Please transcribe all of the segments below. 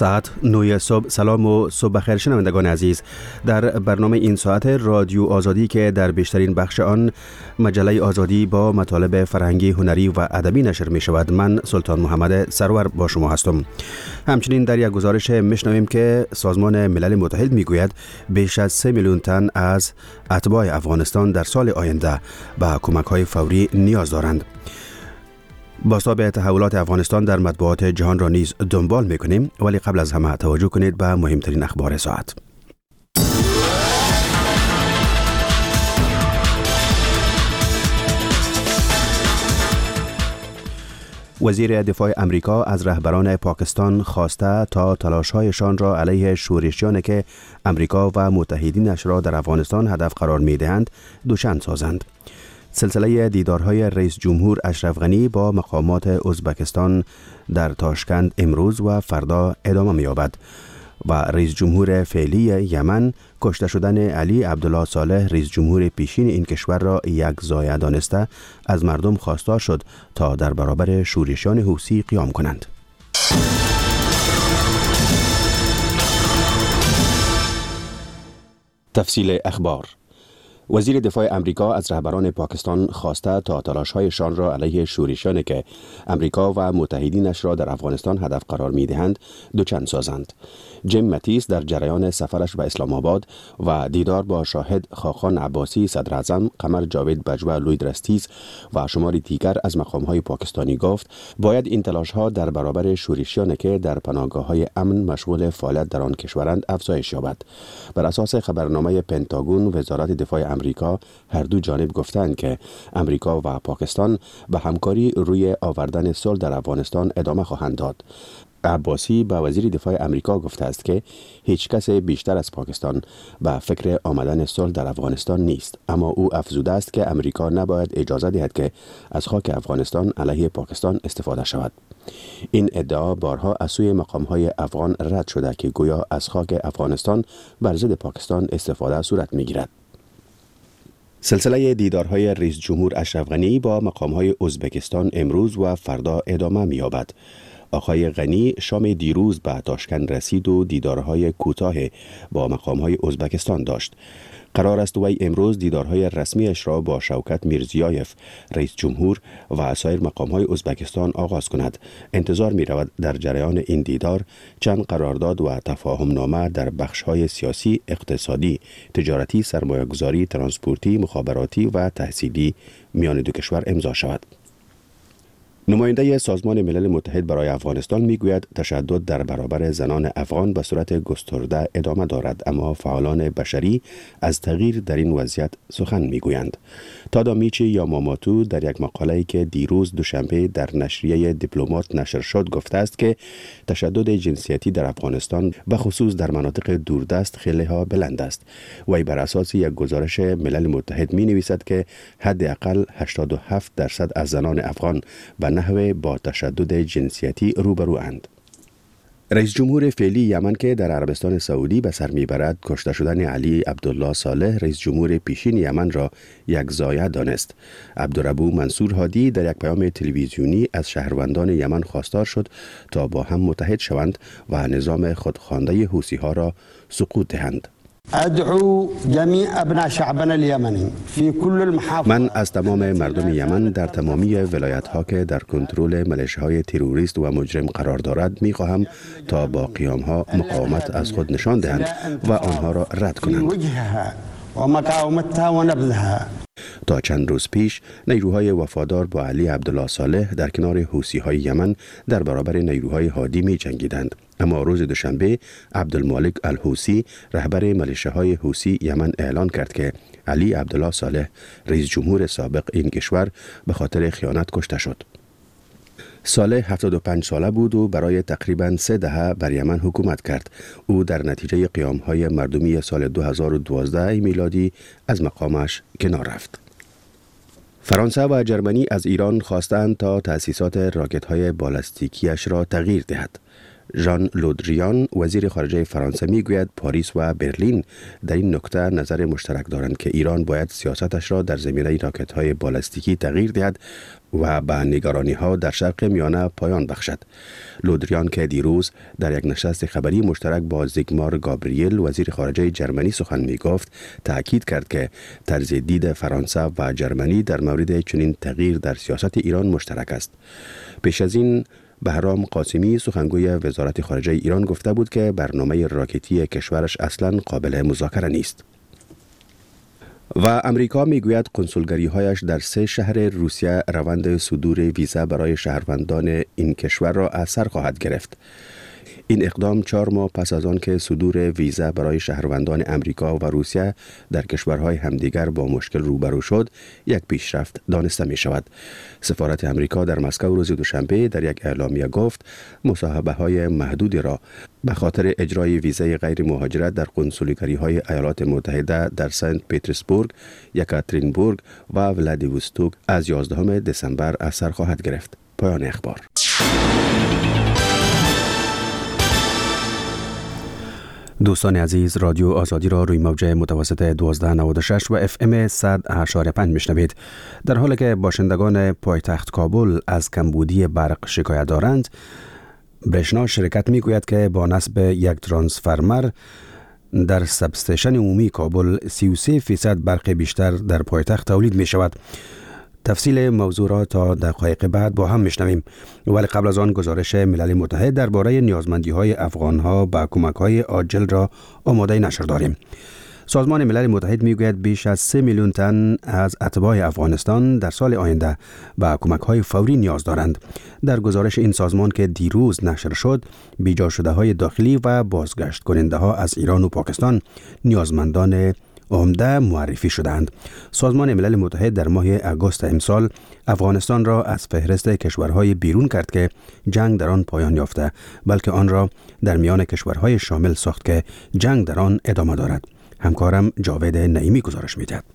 ساعت 9 صبح. سلام و صبح بخیر شنوندگان عزیز. در برنامه این ساعت رادیو آزادی که در بیشترین بخش آن مجله آزادی با مطالب فرهنگی، هنری و ادبی نشر می شود، من سلطان محمد سرور با شما هستم. همچنین در یک گزارش میشنویم که سازمان ملل متحد می گوید بیش از 3 میلیون تن از اتباع افغانستان در سال آینده به کمک های فوری نیاز دارند. بازتاب تحولات افغانستان در مطبوعات جهان را نیز دنبال می‌کنیم، ولی قبل از همه توجه کنید به مهمترین اخبار ساعت. وزیر دفاع امریکا از رهبران پاکستان خواسته تا تلاش‌هایشان را علیه شورشیانی که امریکا و متحدینش را در افغانستان هدف قرار می‌دهند دوچند سازند. سلسله دیدارهای رئیس جمهور اشرف غنی با مقامات ازبکستان در تاشکند امروز و فردا ادامه می‌یابد و رئیس جمهور فعلی یمن کشته شدن علی عبدالله صالح رئیس جمهور پیشین این کشور را یک ضایعه دانسته از مردم خواستار شد تا در برابر شورشیان حوثی قیام کنند. تفصیل اخبار. وزیر دفاع امریکا از رهبران پاکستان خواسته تا تلاش‌هایشان را علیه شورشیانی که امریکا و متحدینش را در افغانستان هدف قرار می‌دهند دوچند سازند. جیم ماتیس در جریان سفرش به اسلام آباد و دیدار با شاهد خاقان عباسی صدر اعظم، قمر جاوید بجوا لوید رستیز و شماری دیگر از مقام‌های پاکستانی گفت باید این تلاش‌ها در برابر شورشیانی که در پناهگاه‌های امن مشغول فعالیت در آن کشورند افزایش یابد. بر اساس خبرنامه پنتاگون، وزارت دفاع امریکا هر دو جانب گفتند که امریکا و پاکستان به همکاری روی آوردن صلح در افغانستان ادامه خواهند داد. عباسی به وزیر دفاع امریکا گفته است که هیچ کس بیشتر از پاکستان به فکر آمدن صلح در افغانستان نیست، اما او افزوده است که امریکا نباید اجازه دهد که از خاک افغانستان علیه پاکستان استفاده شود. این ادعا بارها از سوی مقام‌های افغان رد شده که گویا از خاک افغانستان بر ضد پاکستان استفاده صورت می‌گیرد. سلسله دیدارهای رئیس جمهور اشرف غنی با مقام‌های ازبکستان امروز و فردا ادامه می‌یابد. آقای غنی شام دیروز به تاشکند رسید و دیدارهای کوتاه با مقام‌های ازبکستان داشت. قرار است وی امروز دیدارهای رسمیش را با شوکت میرزیایف رئیس جمهور و سایر مقام‌های ازبکستان آغاز کند. انتظار می‌رود در جریان این دیدار چند قرارداد و تفاهم‌نامه در بخش‌های سیاسی، اقتصادی، تجارتی، سرمایه‌گذاری، ترانسپورتی، مخابراتی و تحصیلی میان دو کشور امضا شود. نماینده سازمان ملل متحد برای افغانستان میگوید تشدد در برابر زنان افغان به صورت گسترده ادامه دارد، اما فعالان بشری از تغییر در این وضعیت سخن میگویند. تادامیچی یا ماماتو در یک مقاله‌ای که دیروز دوشنبه در نشریه دیپلمات نشر شد گفته است که تشدد جنسیتی در افغانستان به خصوص در مناطق دوردست خیلی ها بلند است. وی بر اساس یک گزارش ملل متحد می نویسد که حداقل 87% از زنان افغان به نحوه با تشدد جنسیتی روبروند. رئیس جمهور فعلی یمن که در عربستان سعودی به سر میبرد کشته شدن علی عبدالله صالح رئیس جمهور پیشین یمن را یک ضایعه دانست. عبدالربو منصور هادی در یک پیام تلویزیونی از شهروندان یمن خواستار شد تا با هم متحد شوند و نظام خودخوانده حوثی ها را سقوط دهند. ادعو جميع ابناء شعبنا اليمني في كل المحافظات. من از تمام مردم یمن در تمامی ولایت ها که در کنترل ملیشه‌های تروریست و مجرم قرار دارد می‌خواهم تا با قیام ها مقاومت از خود نشان دهند و آنها را رد کنند. تا چند روز پیش نیروهای وفادار با علی عبدالله صالح در کنار حوثی‌های یمن در برابر نیروهای هادی می جنگیدند، اما روز دوشنبه عبدالمالک الحوثی رهبر ملیشه‌های حوثی یمن اعلان کرد که علی عبدالله صالح رئیس جمهور سابق این کشور به خاطر خیانت کشته شد. صالح 75 ساله بود و برای تقریباً 3 دهه بر یمن حکومت کرد. او در نتیجه قیام‌های مردمی سال 2012 میلادی از مقامش کنار رفت. فرانسه و جرمنی از ایران خواستند تا تأسیسات راکت‌های بالستیکیش را تغییر دهد. ژان لودریان وزیر خارجه فرانسه میگوید پاریس و برلین در این نکته نظر مشترک دارند که ایران باید سیاستش را در زمینه راکت‌های بالستیکی تغییر دهد و به نگرانی‌ها در شرق میانه پایان بخشد. لودریان که دیروز در یک نشست خبری مشترک با زیگمار گابریل وزیر خارجه جرمنی سخن می‌گفت، تأکید کرد که طرز دید فرانسه و جرمنی در مورد چنین تغییر در سیاست ایران مشترک است. پیش از این بهرام قاسمی سخنگوی وزارت خارجه ایران گفته بود که برنامه راکتی کشورش اصلاً قابل مذاکره نیست. و امریکا میگوید کنسولگری‌هایش در 3 شهر روسیه روند صدور ویزا برای شهروندان این کشور را از سر خواهد گرفت. این اقدام 4 ماه پس از آن که صدور ویزا برای شهروندان امریکا و روسیه در کشورهای همدیگر با مشکل روبرو شد، یک پیشرفت دانسته می شود. سفارت امریکا در مسکو روز دوشنبه در یک اعلامیه گفت مصاحبه‌های محدودی را به خاطر اجرای ویزای غیر مهاجرت در کنسولگری‌های ایالات متحده در سنت پترزبورگ، یکاترینبورگ و ولادیوستوک از 11 دسامبر از سر خواهد گرفت. پایان اخبار. دوستان عزیز، رادیو آزادی را روی موج متوسط 1296 و FM 100.5 میشنوید. در حالی که باشندگان پایتخت کابل از کمبودی برق شکایت دارند، برشنا شرکت میگوید که با نصب یک ترانسفرمر در سبستیشن عمومی کابل 33% برق بیشتر در پایتخت تولید می شود. تفصیل موضوع را تا دقایق بعد با هم میشنویم، ولی قبل از آن گزارش ملل متحد درباره نیازمندی‌های افغان‌ها با کمک‌های عاجل را آماده نشر داریم. سازمان ملل متحد میگوید بیش از 3 میلیون تن از اتباع افغانستان در سال آینده به کمک‌های فوری نیاز دارند. در گزارش این سازمان که دیروز نشر شد، بیجا شده‌های داخلی و بازگشت کننده‌ها از ایران و پاکستان نیازمندان عمده معرفی شدند. سازمان ملل متحد در ماه اگست امسال افغانستان را از فهرست کشورهای بیرون کرد که جنگ در آن پایان یافته، بلکه آن را در میان کشورهای شامل ساخت که جنگ در آن ادامه دارد. همکارم جاوید نعیمی گزارش می‌دهد.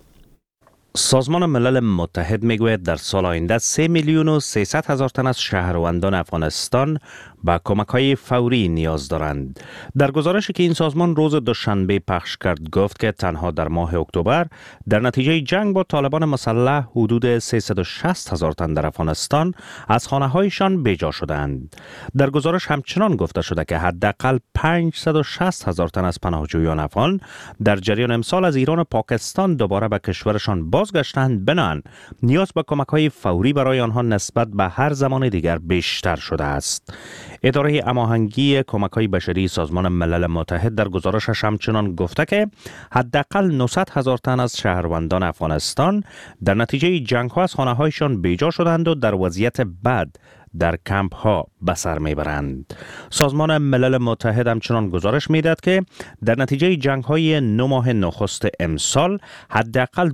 سازمان ملل متحد میگوید در سال آینده 3,300,000 تن از شهروندان افغانستان به کمک‌های فوری نیاز دارند. در گزارشی که این سازمان روز دوشنبه پخش کرد گفت که تنها در ماه اکتبر در نتیجه جنگ با طالبان مسلح حدود 360,000 تن در افغانستان از خانه‌هایشان بیجا شدند. در گزارش همچنان گفته شده که حداقل 560,000 تن از پناهجویان افغان در جریان امسال از ایران و پاکستان دوباره به کشورشان بازگشتند. بنابراین نیاز به کمک‌های فوری برای آنها نسبت به هر زمان دیگر بیشتر شده است. اداره هماهنگی کمک‌های بشری سازمان ملل متحد در گزارشش همچنان گفته که حداقل 900,000 تن از شهروندان افغانستان در نتیجه جنگ‌ها از خانه‌هایشان بیجا شدند و در وضعیت بد در کمپ ها به سر میبرند. سازمان ملل متحد همچنان گزارش میدهد که در نتیجه جنگ های 9 ماه نخست امسال حداقل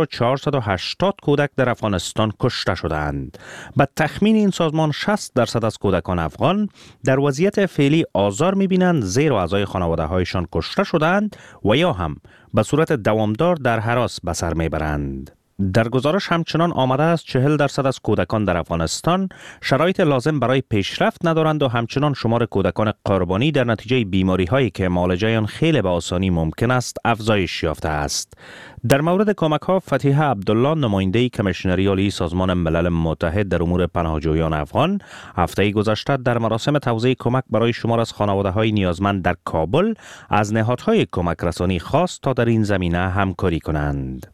2480 کودک در افغانستان کشته شدند. به تخمین این سازمان 60% از کودکان افغان در وضعیت فعلی آزار میبینند، زیرا اعضای خانواده هایشان کشته شدند و یا هم به صورت دوامدار در هراس به سر میبرند. در گزارش همچنان آمده است 40% از کودکان در افغانستان شرایط لازم برای پیشرفت ندارند و همچنان شمار کودکان قربانی در نتیجه بیماری هایی که معالجه آن خیلی به آسانی ممکن است افزایش یافته است. در مورد کمک ها، فتیحه عبدالله نماینده کمیشنری عالی سازمان ملل متحد در امور پناهجویان افغان هفته گذشته در مراسم توزیع کمک برای شمار از خانواده های نیازمند در کابل از نهادهای کمک رسانی خواست تا در این زمینه همکاری کنند.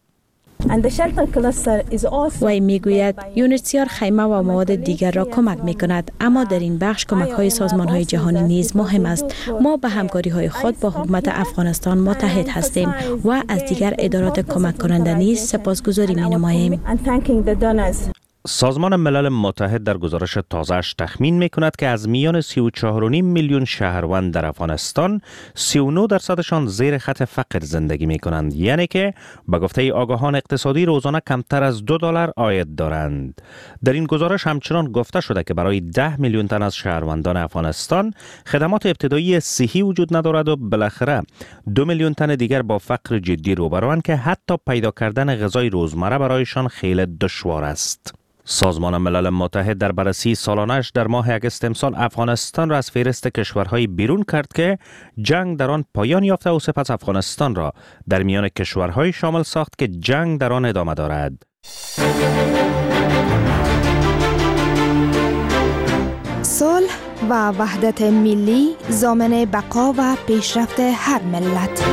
وی میگوید یونیسیار خیمه و مواد دیگر را کمک می کند، اما در این بخش کمک های سازمان های جهانی نیز مهم است. ما به همکاری های خود با حکومت افغانستان متحد هستیم و از دیگر ادارات کمک کننده نیز سپاسگزاری می نماییم. سازمان ملل متحد در گزارش تازه‌اش تخمین می‌کند که از میان 34.5 میلیون شهروند در افغانستان 39% زیر خط فقر زندگی می‌کنند، یعنی که به گفته آگاهان اقتصادی روزانه کمتر از $2 عاید دارند. در این گزارش همچنان گفته شده که برای 10 میلیون تن از شهروندان افغانستان خدمات ابتدایی صحی وجود ندارد و بالاخره 2 میلیون تن دیگر با فقر جدی روبروند که حتی پیدا کردن غذای روزمره برایشان خیلی دشوار است. سازمان ملل متحد در بررسی سالانش در ماه اگست امسال افغانستان را از فهرست کشورهای بیرون کرد که جنگ در آن پایان یافته و سپس افغانستان را در میان کشورهای شامل ساخت که جنگ در آن ادامه دارد. صلح و وحدت ملی ضامن بقا و پیشرفت هر ملت.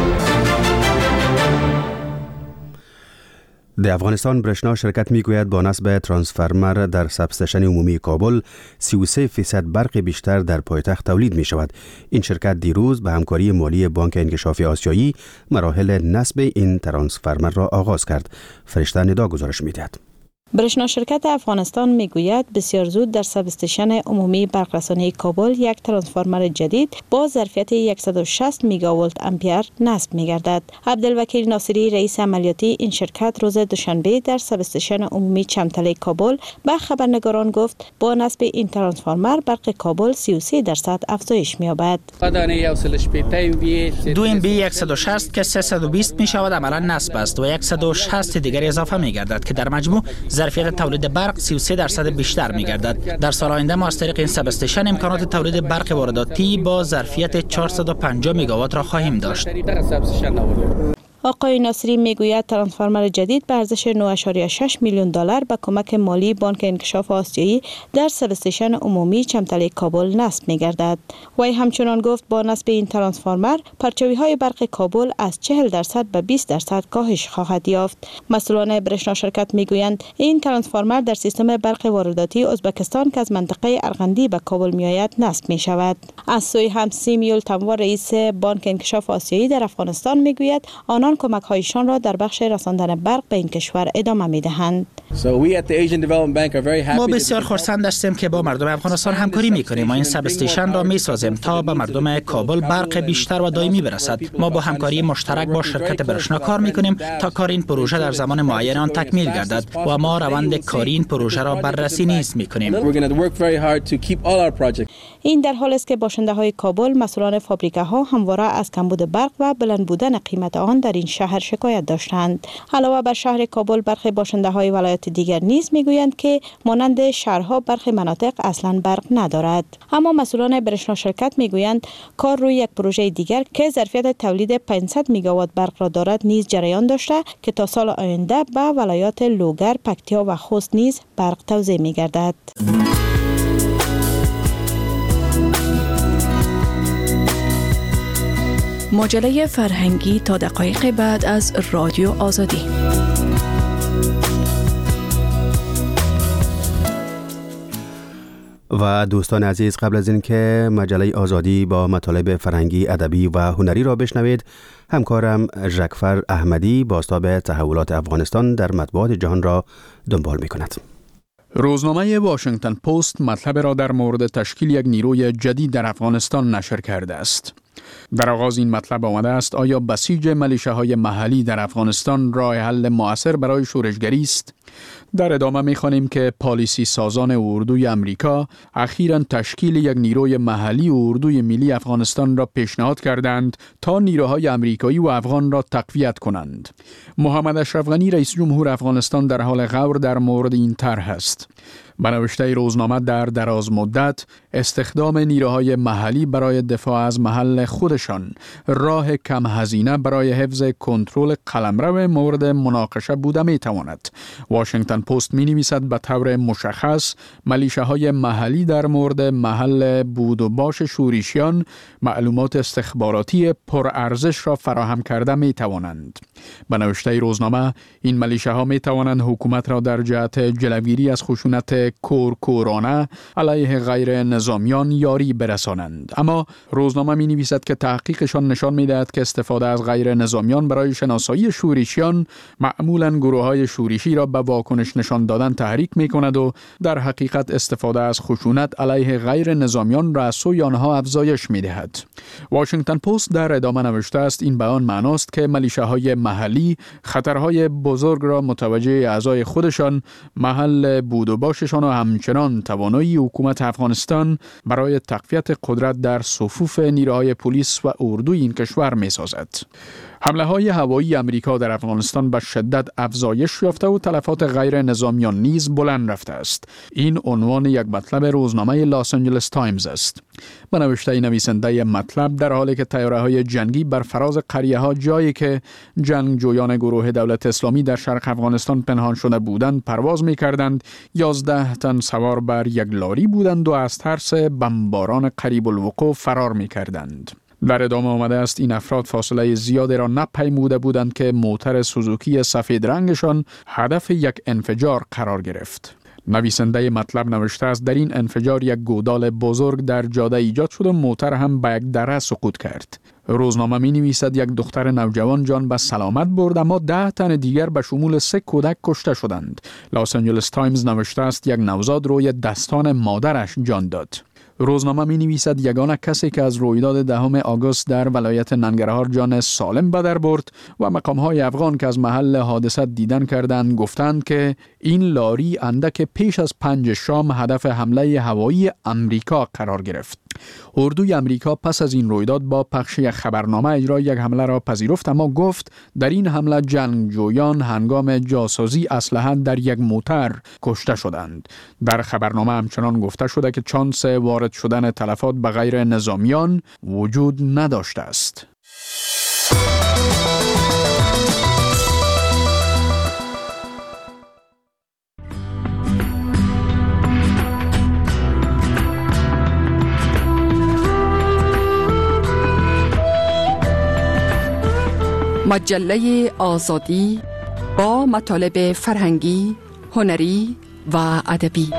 در افغانستان برشنا شرکت میگوید با نصب ترانسفرمر در سبستشن عمومی کابل 33% برق بیشتر در پایتخت تولید می شود. این شرکت دیروز به همکاری مالی بانک انکشاف آسیایی مراحل نصب این ترانسفرمر را آغاز کرد. فرشته ندا گزارش می‌دهد. برشنا شرکت افغانستان میگوید بسیار زود در سب استیشن عمومی برقرسانی کابل یک ترانسفورمر جدید با ظرفیت 160 میگاولت امپیر نصب میگردد. عبدالوکیل ناصری رئیس عملیاتی این شرکت روز دوشنبه در سب استیشن عمومی چمتله کابل به خبرنگاران گفت با نصب این ترانسفورمر برق کابل 33% افزایش می‌یابد. 2 MB 160 که 320 میشود عملا نصب است و 160 دیگر اضافه میگردد که در مجموع ظرفیت تولید برق 33% بیشتر می‌گردد. در سال آینده ما از طریق این سب استیشن امکانات تولید برق وارداتی با ظرفیت 450 میگاوات را خواهیم داشت. آقای ناصری میگوید ترانسفورمر جدید به ارزش 9.6 میلیون دلار به کمک مالی بانک انکشاف آسیایی در سب استیشن عمومی چمتله کابل نصب می‌گردد. وی همچنان گفت با نصب این ترانسفورمر پرچاوی‌های برق کابل از 40% به 20% کاهش خواهد یافت. مسئولان برشنا شرکت میگویند این ترانسفورمر در سیستم برق وارداتی ازبکستان که از منطقه ارغندی به کابل میآید نصب می شود. از سوی هم سیمیول تموار رئیس بانک انکشاف آسیایی در افغانستان میگوید آنان کمک‌هایشان را در بخش رساندن برق به این کشور ادامه می‌دهند. ما بسیار خرسند هستیم که با مردم افغانستان همکاری می‌کنیم و این سب استیشن را می‌سازیم تا به مردم کابل برق بیشتر و دائمی برسد. ما با همکاری مشترک با شرکت برشنا کار می‌کنیم تا کار این پروژه در زمان معین آن تکمیل گردد و ما روند کاری این پروژه را بررسی نیز می‌کنیم. این در حالی است که باشنده‌های کابل، مسئولان فابریکه‌ها همواره از کمبود برق و بلند بودن قیمت آن در این شهر شکایت داشتند. علاوه بر شهر کابل برخی باشنده‌های ولایات دیگر نیز میگویند که مانند شهرها برخی مناطق اصلا برق ندارد. اما مسئولان برشنا شرکت میگویند کار روی یک پروژه دیگر که ظرفیت تولید 500 میگاوات برق را دارد نیز جریان داشته که تا سال آینده به ولایات لوگر، پکتیا و خوست نیز برق توزیع میگردد. مجله فرهنگی تا دقایق بعد از رادیو آزادی. و دوستان عزیز، قبل از این که مجله آزادی با مطالب فرهنگی، ادبی و هنری را بشنوید، همکارم ژکفر احمدی بازتاب تحولات افغانستان در مطبوعات جهان را دنبال می کند. روزنامه واشنگتن پست مطلب را در مورد تشکیل یک نیروی جدید در افغانستان نشر کرده است. در آغاز این مطلب آمده است آیا بسیج ملیشه‌های محلی در افغانستان راه حل مؤثر برای شورشگری است؟ در ادامه می‌خوانیم که پالیسی سازان اردوی امریکا اخیراً تشکیل یک نیروی محلی اردوی ملی افغانستان را پیشنهاد کردند تا نیروهای امریکایی و افغان را تقویت کنند. محمد اشرف غنی رئیس جمهور افغانستان در حال غور در مورد این طرح است. به نوشته روزنامه در دراز مدت استخدام نیروهای محلی برای دفاع از محل خودشان راه کم هزینه برای حفظ کنترل قلمرو مورد مناقشه بوده میتواند. واشنگتن پست می نویسد به طور مشخص ملیشه‌های محلی در مورد محل بود و باش شورشیان معلومات استخباراتی پرارزش را فراهم کرده می توانند. به نوشته روزنامه این ملیشه‌ها می توانند حکومت را در جهت جلوگیری از خشونت کورکورانه علیه غیر نظامیان یاری برسانند. اما روزنامه می نویسد که تحقیقشان نشان می دهد که استفاده از غیر نظامیان برای شناسایی شورشیان معمولاً گروه‌های شورشی را به واکنش نشان دادن تحریک می کند و در حقیقت استفاده از خشونت علیه غیر نظامیان را از سوی آنها افزایش می دهد. واشنگتن پست در ادامه نوشته است این به آن معناست که ملیشه‌های محلی خطرهای بزرگ را متوجه اعضای خودشان محل بود و باششان افغانستان و همچنان توانایی حکومت افغانستان برای تقویت قدرت در صفوف نیروهای پلیس و اردوی این کشور می‌سازد. حمله های هوایی امریکا در افغانستان به شدت افزایش یافته و تلفات غیر نظامیان نیز بلند رفته است. این عنوان یک مطلب روزنامه لاس آنجلس تایمز است. به نوشته نویسنده مطلب، در حالی که طیاره‌های جنگی بر فراز قریه‌ها، جایی که جنگجویان گروه دولت اسلامی در شرق افغانستان پنهان شده بودند، پرواز می‌کردند، 11 تن سوار بر یک لاری بودند و از ترس بمباران قریب الوقوع فرار می‌کردند. در ادامه آمده است این افراد فاصله زیادی را نپیموده بودند که موتر سوزوکی سفید رنگشان هدف یک انفجار قرار گرفت. نویسنده مطلب نوشته است در این انفجار یک گودال بزرگ در جاده ایجاد شد و موتر هم به یک دره سقوط کرد. روزنامه می نویسد یک دختر نوجوان جان به سلامت برد، اما 10 تن دیگر به شمول 3 کودک کشته شدند. لاس آنجلس تایمز نوشته است یک نوزاد روی دستان مادرش جان داد. روزنامه می نویسد یگانه کسی که از رویداد 10 آگوست در ولایت ننگرهار جان سالم به در برد و مقام‌های افغان که از محل حادثه دیدن کردند گفتند که این لاری اندک پیش از 5 شام هدف حمله هوایی امریکا قرار گرفت. اردوی امریکا پس از این رویداد با پخش یک خبرنامه اجرای یک حمله را پذیرفت، اما گفت در این حمله جنگجویان هنگام جاسازی اسلحه در یک موتر کشته شدند. در خبرنامه همچنان گفته شده که چانس وارد شدن تلفات به غیر نظامیان وجود نداشته است. مجله آزادی با مطالب فرهنگی، هنری و ادبی.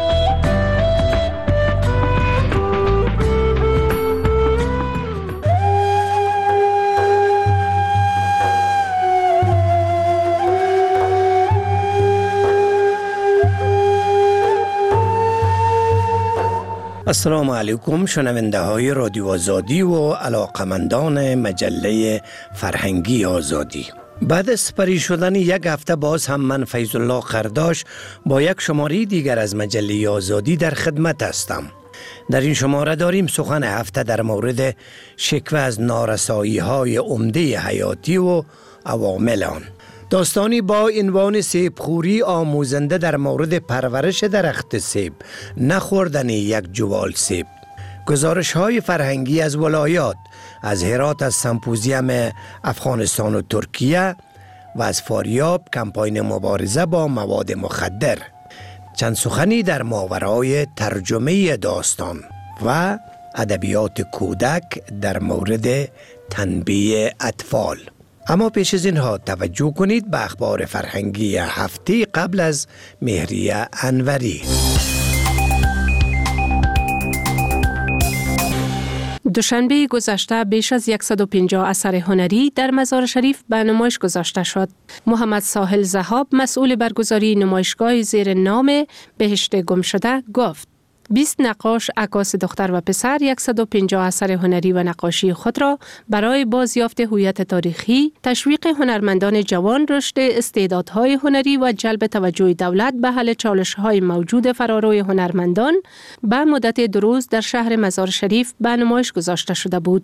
السلام علیکم شنونده های رادیو آزادی و علاقمندان مجله فرهنگی آزادی. بعد از سپری شدن یک هفته باز هم من فیض الله قرداش با یک شماره دیگر از مجله آزادی در خدمت هستم. در این شماره داریم سخن هفته در مورد شکوه از نارسایی های عمده حیاتی و عوامل آن. داستانی با عنوان سیبخوری آموزنده در مورد پرورش درخت سیب، نخوردن یک جوال سیب. گزارش های فرهنگی از ولایات، از هرات، از سمپوزیم افغانستان و ترکیه و از فاریاب کمپاین مبارزه با مواد مخدر. چند سخنی در ماورای ترجمه داستان و ادبیات کودک در مورد تنبیه اطفال. اما پیش از اینها توجه کنید به اخبار فرهنگی هفته قبل از مهریه انوری. دوشنبه گذشته بیش از 150 اثر هنری در مزار شریف به نمایش گذاشته شد. محمد ساحل ذهاب، مسئول برگزاری نمایشگاه زیر نام بهشت گمشده، گفت 20 نقاش، عکاس دختر و پسر 150 اثر هنری و نقاشی خود را برای بازیافت هویت تاریخی، تشویق هنرمندان جوان، رشد استعدادهای هنری و جلب توجه دولت به حل چالش‌های موجود فراروی هنرمندان به مدت 2 روز در شهر مزار شریف به نمایش گذاشته شده بود.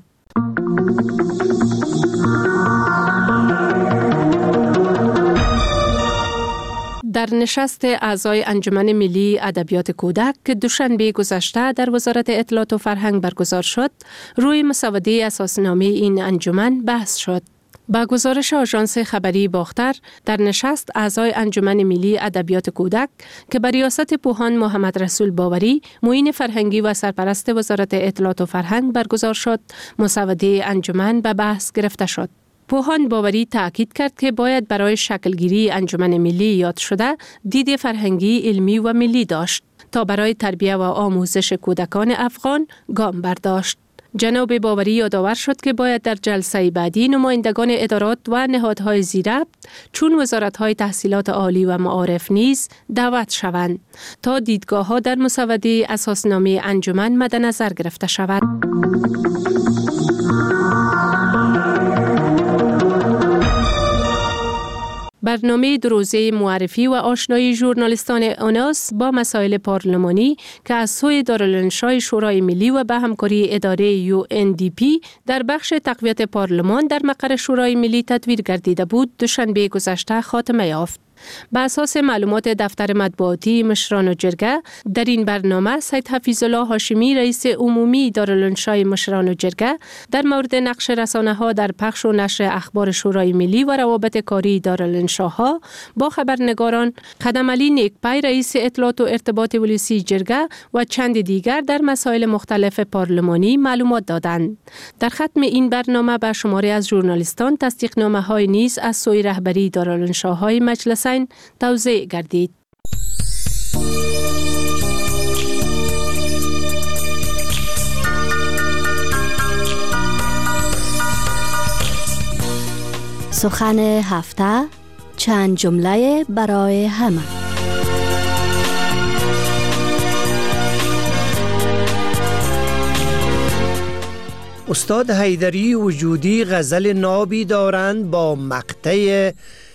در نشست اعضای انجمن ملی ادبیات کودک که دوشنبه گذشته در وزارت اطلاعات و فرهنگ برگزار شد، روی مسوده اساسنامه این انجمن بحث شد. با گزارش آژانس خبری باختر، در نشست اعضای انجمن ملی ادبیات کودک که به ریاست پوهان محمد رسول باوری، معین فرهنگی و سرپرست وزارت اطلاعات و فرهنگ برگزار شد، مسوده انجمن به بحث گرفته شد. پوهان باوری تأکید کرد که باید برای شکلگیری انجمن ملی یاد شده دید فرهنگی، علمی و ملی داشت تا برای تربیت و آموزش کودکان افغان گام برداشت. جناب باوری یادآور شد که باید در جلسه بعدی نمایندگان ادارات و نهادهای زیربط چون وزارت‌های تحصیلات عالی و معارف نیز دعوت شوند تا دیدگاه‌ها در مسوده اساسنامه انجمن مد نظر گرفته شود. برنامه دروزه معرفی و آشنایی ژورنالیستان اوناس با مسائل پارلمانی که از سوی دارالانشای شورای ملی و به همکاری اداره UNDP در بخش تقویت پارلمان در مقر شورای ملی تدویر گردیده بود، دوشنبه گذشته خاتمه یافت. به اساس معلومات دفتر مطبوعاتی مشران جرگه، در این برنامه سید حفیظالله هاشمی رئیس عمومی دارالانشای مشران جرگه در مورد نقش رسانه‌ها در پخش و نشر اخبار شورای ملی و روابط کاری دارالانشاها با خبرنگاران، خدم علی نیکپای رئیس اطلاعات و ارتباط ولسی جرگه و چند دیگر در مسائل مختلف پارلمانی معلومات دادند. در ختم این برنامه به شماری از ژورنالیستان تصدیقنامه‌های نیز از سوی رهبری دارالانشاهای مجلس توزیع گردید. سخن هفته، چند جمله برای همه. استاد حیدری وجودی غزل نابی دارند با مقطع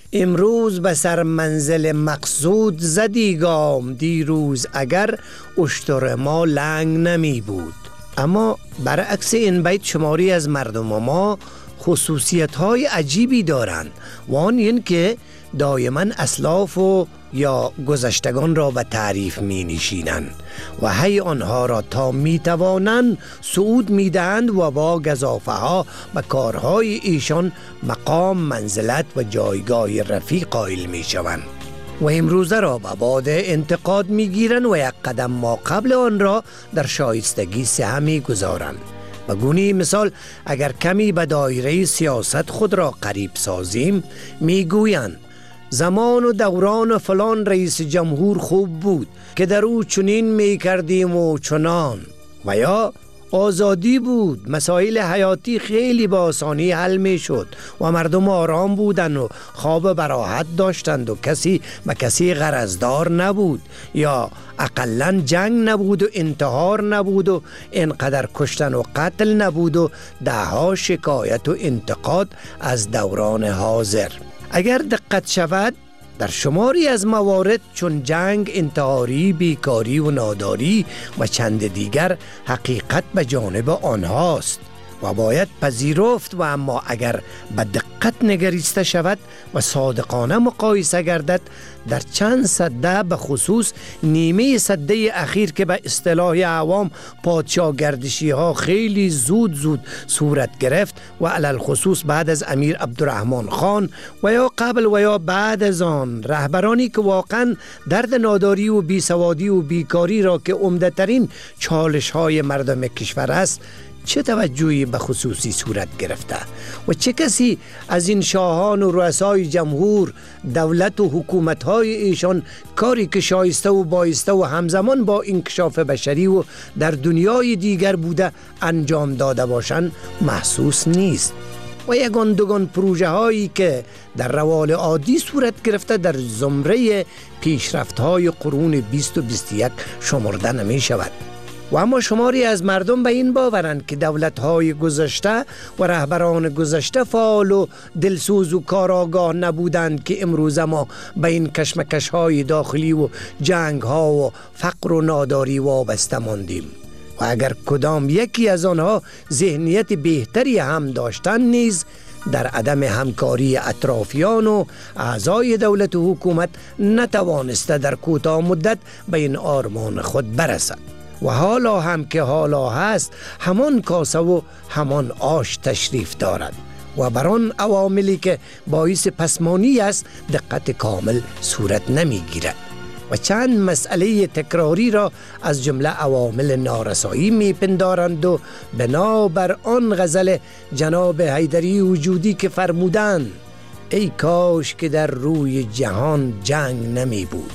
امروز به سر منزل مقصود زدی گام، دیروز اگر اشتر ما لنگ نمی بود. اما برعکس این بیت شماری از مردم ما خصوصیت های عجیبی دارند و آن این که دائما اسلاف و یا گذشتگان را به تعریف می نشینند و هی آنها را تا می توانند صعود می دهند و با گزافه ها به کارهای ایشان مقام، منزلت و جایگاه رفیع قائل می شوند و امروزه را به باد انتقاد می گیرند و یک قدم ما قبل آن را در شایستگی سهم می گذارند. به گونه مثال اگر کمی به دایره سیاست خود را قریب سازیم می گویند زمان و دوران فلان رئیس جمهور خوب بود که در او چنین می کردیم و چنان، و یا آزادی بود، مسائل حیاتی خیلی با آسانی حل می شد و مردم آرام بودند و خواب براحت داشتند و کسی به کسی غرضدار نبود، یا اقلن جنگ نبود و انتحار نبود و انقدر کشتن و قتل نبود و دهها شکایت و انتقاد از دوران حاضر. اگر دقت شود در شماری از موارد چون جنگ، انتحاری، بیکاری و ناداری و چند دیگر حقیقت به جانب آنهاست و باید پذیرفت، و اما اگر به دقت نگریسته شود و صادقانه مقایسه گردد در چند سده، به خصوص نیمه سده اخیر که به اصطلاح عوام پادشاه گردشی ها خیلی زود صورت گرفت و علل خصوص بعد از امیر عبدالرحمن خان و یا قبل و یا بعد از آن، رهبرانی که واقعا درد ناداری و بیسوادی و بیکاری را که عمده ترین چالش های مردم کشور است چه توجهی به خصوصی صورت گرفته و چه کسی از این شاهان و رؤسای جمهور، دولت و حکومت‌های ایشان کاری که شایسته و بایسته و همزمان با انکشاف بشری و در دنیای دیگر بوده انجام داده باشند محسوس نیست. و یگان دوگان پروژه هایی که در روال عادی صورت گرفته در زمره پیشرفت های قرون 20 و 21 شمرده نمی شود. و اما شماری از مردم به این باورند که دولت‌های گذشته و رهبران گذشته فعال و دلسوز و کارآگاه نبودند که امروز ما به این کشمکش‌های داخلی و جنگ‌ها و فقر و ناداری وابسته ماندیم. و اگر کدام یکی از آنها ذهنیت بهتری هم داشتند نیز در عدم همکاری اطرافیان و اعضای دولت و حکومت نتوانسته در کوتاه مدت به این آرمان خود برسد. و حالا هم که حالا هست همان کاسه و همان آش تشریف دارد و بر آن عواملی که باعث پسمانی است دقت کامل صورت نمی گیرد و چند مسئله تکراری را از جمله عوامل نارسایی می پندارند و بنابر آن غزل جناب حیدری وجودی که فرمودند ای کاش که در روی جهان جنگ نمی بود،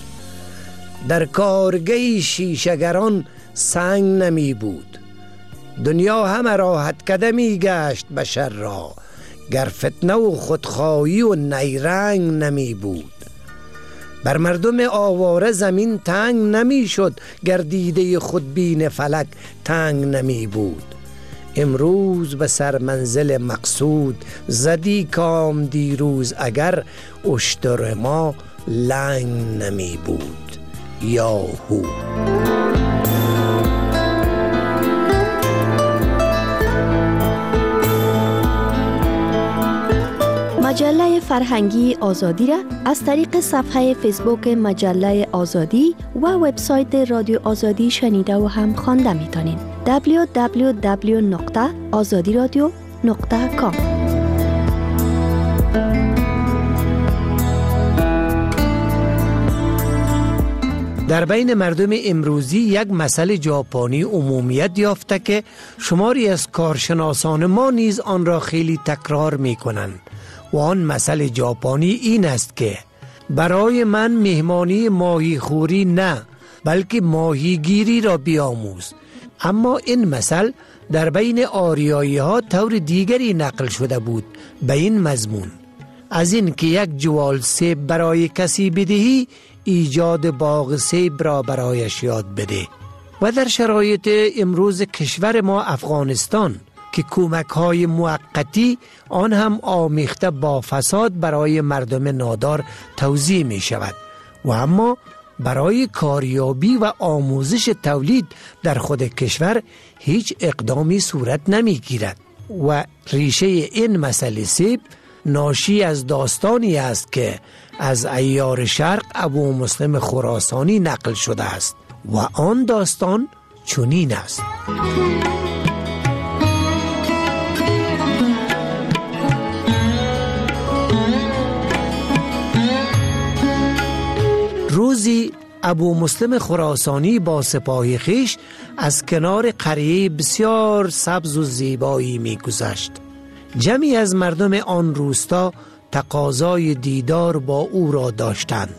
در کارگه شیشگران سنگ نمی بود، دنیا همه راحت قدمی گشت بشر را، گر فتنه و خودخواهی و نیرنگ نمی بود، بر مردم آواره زمین تنگ نمی شد، گر دیده خودبین فلک تنگ نمی بود، امروز به سر منزل مقصود، زدی کام دیروز اگر اشتر ما لنگ نمی بود. یاهو. مجله فرهنگی آزادی را از طریق صفحه فیسبوک مجله آزادی و وبسایت رادیو آزادی شنیده و هم خوانده میتونین. www.azadiradio.com. در بین مردم امروزی یک مسئله ژاپنی عمومیت یافته که شماری از کارشناسان ما نیز آن را خیلی تکرار می کنند و آن مسئله ژاپنی این است که برای من مهمانی ماهی خوری نه بلکه ماهیگیری را بیاموز. اما این مسئله در بین آریایی ها طور دیگری نقل شده بود به این مضمون: از این که یک جوال سیب برای کسی بدهی ایجاد باغ سیب را برایش یاد بده. و در شرایط امروز کشور ما افغانستان که کمک‌های موقتی آن هم آمیخته با فساد برای مردم نادار توزیع می شود و اما برای کاریابی و آموزش تولید در خود کشور هیچ اقدامی صورت نمی گیرد. و ریشه این مسئله سیب ناشی از داستانی است که از عیار شرق ابو مسلم خراسانی نقل شده است و آن داستان چنین است: روزی ابو مسلم خراسانی با سپاه خویش از کنار قریه بسیار سبز و زیبایی می گذشت. جمعی از مردم آن روستا تقاضای دیدار با او را داشتند.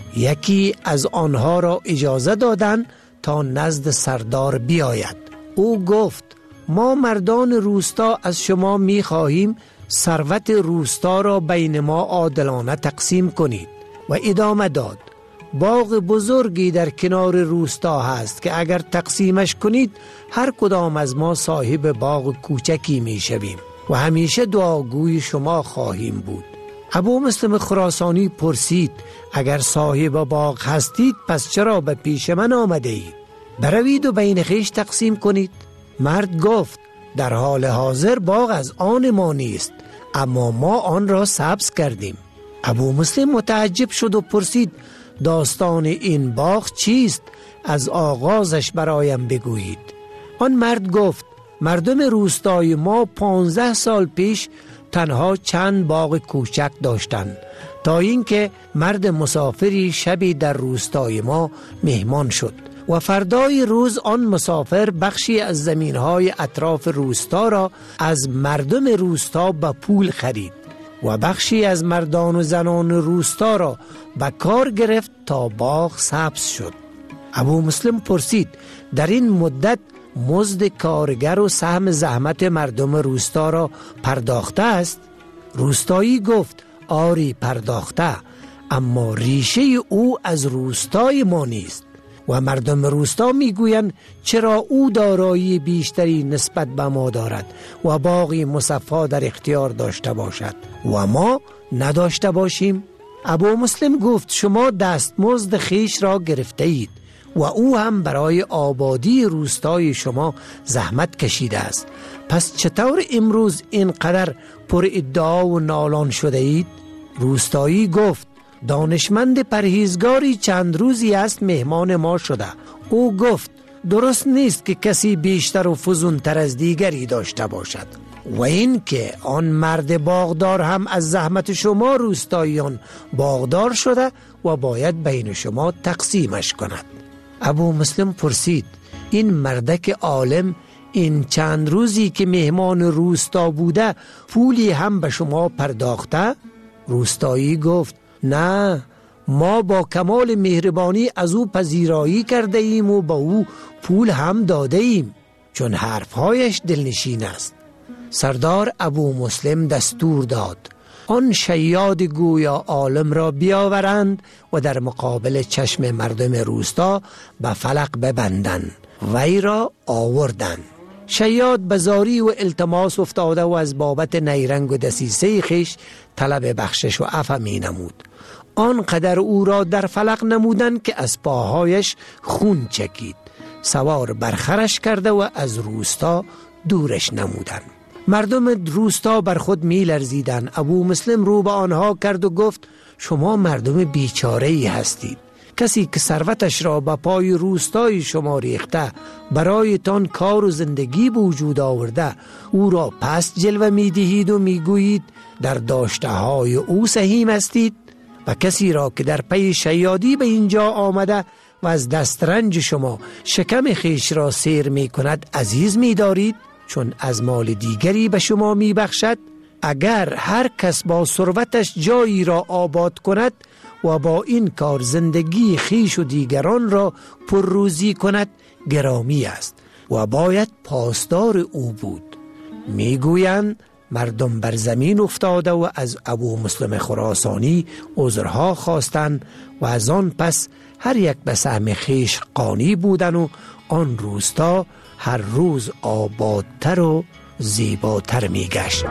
یکی از آنها را اجازه دادند تا نزد سردار بیاید. او گفت: ما مردان روستا از شما می خواهیم ثروت روستا را بین ما عادلانه تقسیم کنید. و ادامه داد: باغ بزرگی در کنار روستا هست که اگر تقسیمش کنید هر کدام از ما صاحب باغ کوچکی می شویم و همیشه دعاگوی شما خواهیم بود. ابو مسلم خراسانی پرسید: اگر صاحب باغ هستید پس چرا به پیش من آمده اید؟ بروید و بین خویش تقسیم کنید. مرد گفت: در حال حاضر باغ از آن ما نیست، اما ما آن را سبز کردیم. ابو مسلم متعجب شد و پرسید: داستان این باغ چیست؟ از آغازش برایم بگویید. آن مرد گفت: مردم روستای ما 15 سال پیش تنها چند باغ کوچک داشتند تا اینکه مرد مسافری شبی در روستای ما مهمان شد و فردای روز آن مسافر بخشی از زمینهای اطراف روستا را از مردم روستا به پول خرید و بخشی از مردان و زنان روستا را به کار گرفت تا باغ سبز شد. ابو مسلم پرسید: در این مدت مزد کارگر و سهم زحمت مردم روستا را پرداخته است؟ روستایی گفت: آری پرداخته، اما ریشه او از روستای ما نیست و مردم روستا میگویند چرا او دارایی بیشتری نسبت به ما دارد و باغی مصفا در اختیار داشته باشد و ما نداشته باشیم. ابو مسلم گفت: شما دستمزد خویش را گرفته اید و او هم برای آبادی روستای شما زحمت کشیده است، پس چطور امروز اینقدر پر ادعا و نالان شده اید؟ روستایی گفت: دانشمند پرهیزگاری چند روزی است مهمان ما شده. او گفت: درست نیست که کسی بیشتر و فزونتر از دیگری داشته باشد و این که آن مرد باغدار هم از زحمت شما روستاییان باغدار شده و باید بین شما تقسیمش کند. ابو مسلم پرسید: این مردک عالم این چند روزی که مهمان روستا بوده پولی هم به شما پرداخته؟ روستایی گفت: نه، ما با کمال مهربانی از او پذیرایی کرده ایم و با او پول هم داده ایم، چون حرفهایش دلنشین است. سردار ابو مسلم دستور داد آن شیاد گویا عالم را بیاورند و در مقابل چشم مردم روستا به فلق ببندند. وی را آوردند. شیاد به زاری و التماس افتاده و از بابت نیرنگ و دسیسه خیش طلب بخشش و عفو می نمود. آنقدر او را در فلق نمودند که از پاهایش خون چکید. سوار برخرش کرده و از روستا دورش نمودند. مردم روستا بر خود می لرزیدند. ابو مسلم رو به آنها کرد و گفت شما مردم بیچاره‌ای هستید. کسی که ثروتش را به پای روستای شما ریخته، برایتان کار و زندگی به وجود آورده، او را پس جلوه می دهید و می گویید در داشته های او سهیم هستید. و کسی را که در پی شیادی به اینجا آمده و از دسترنج شما شکم خیش را سیر می کند عزیز می دارید، چون از مال دیگری به شما می بخشد. اگر هر کس با ثروتش جایی را آباد کند و با این کار زندگی خیش و دیگران را پرروزی کند گرامی است و باید پاسدار او بود. میگویند مردم بر زمین افتاده و از ابو مسلم خراسانی عذرها خواستند و از آن پس هر یک به سهم خیش قانی بودند و آن روستا هر روز آبادتر و زیباتر می گشت.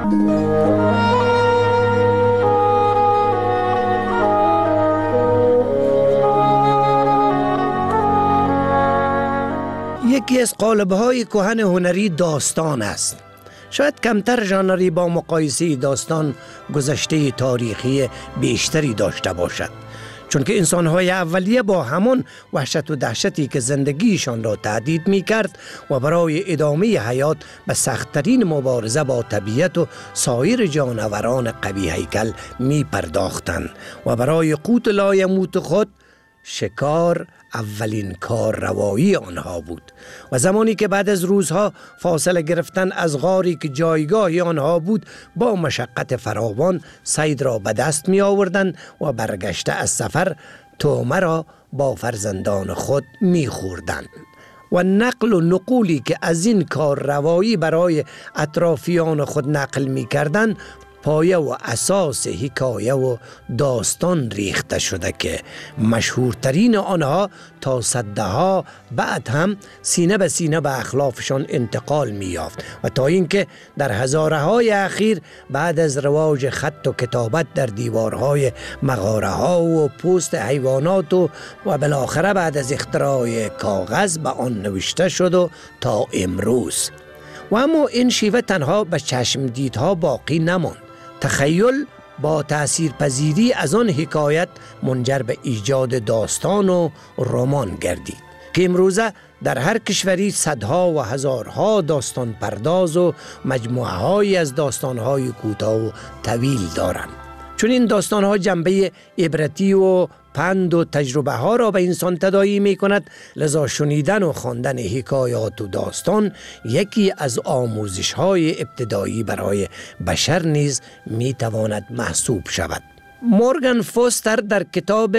یکی از قالب‌های کهن هنری داستان است. شاید کمتر ژانری با مقایسه داستان گذشته تاریخی بیشتری داشته باشد، چون که انسان‌های اولیه با همان وحشت و دهشتی که زندگیشان را تهدید می‌کرد و برای ادامه حیات به سخت‌ترین مبارزه با طبیعت و سایر جانوران قوی هیکل می‌پرداختند و برای قوت لایموت خود شکار اولین کار روایی آنها بود. و زمانی که بعد از روزها فاصله گرفتن از غاری که جایگاه آنها بود با مشقت فراوان صید را به دست می آوردند و برگشته از سفر طعمه را با فرزندان خود می خوردند. و نقل و نقولی که از این کار روایی برای اطرافیان خود نقل می کردند پایه و اساس حکایه و داستان ریخته شده که مشهورترین آنها تا صدها بعد هم سینه به سینه به اخلافشان انتقال می یافت و تا اینکه در هزاره‌های اخیر بعد از رواج خط و کتابت در دیوارهای مغاره ها و پوست حیوانات و بالاخره بعد از اختراع کاغذ به آن نوشته شد و تا امروز. و اما این شیوه تنها به چشم دیدها باقی نماند. تخیل با تأثیر پذیری از آن حکایت منجر به ایجاد داستان و رمان گردید که امروزه در هر کشوری صدها و هزارها داستان پرداز و مجموعه های از داستان های کوتاه و طویل دارند. چون این داستان ها جنبه عبرتی و پند و تجربه ها را به انسان تداعی می کند، لذا شنیدن و خواندن حکایات و داستان یکی از آموزش های ابتدایی برای بشر نیز می تواند محسوب شود. مورگان فوستر در کتاب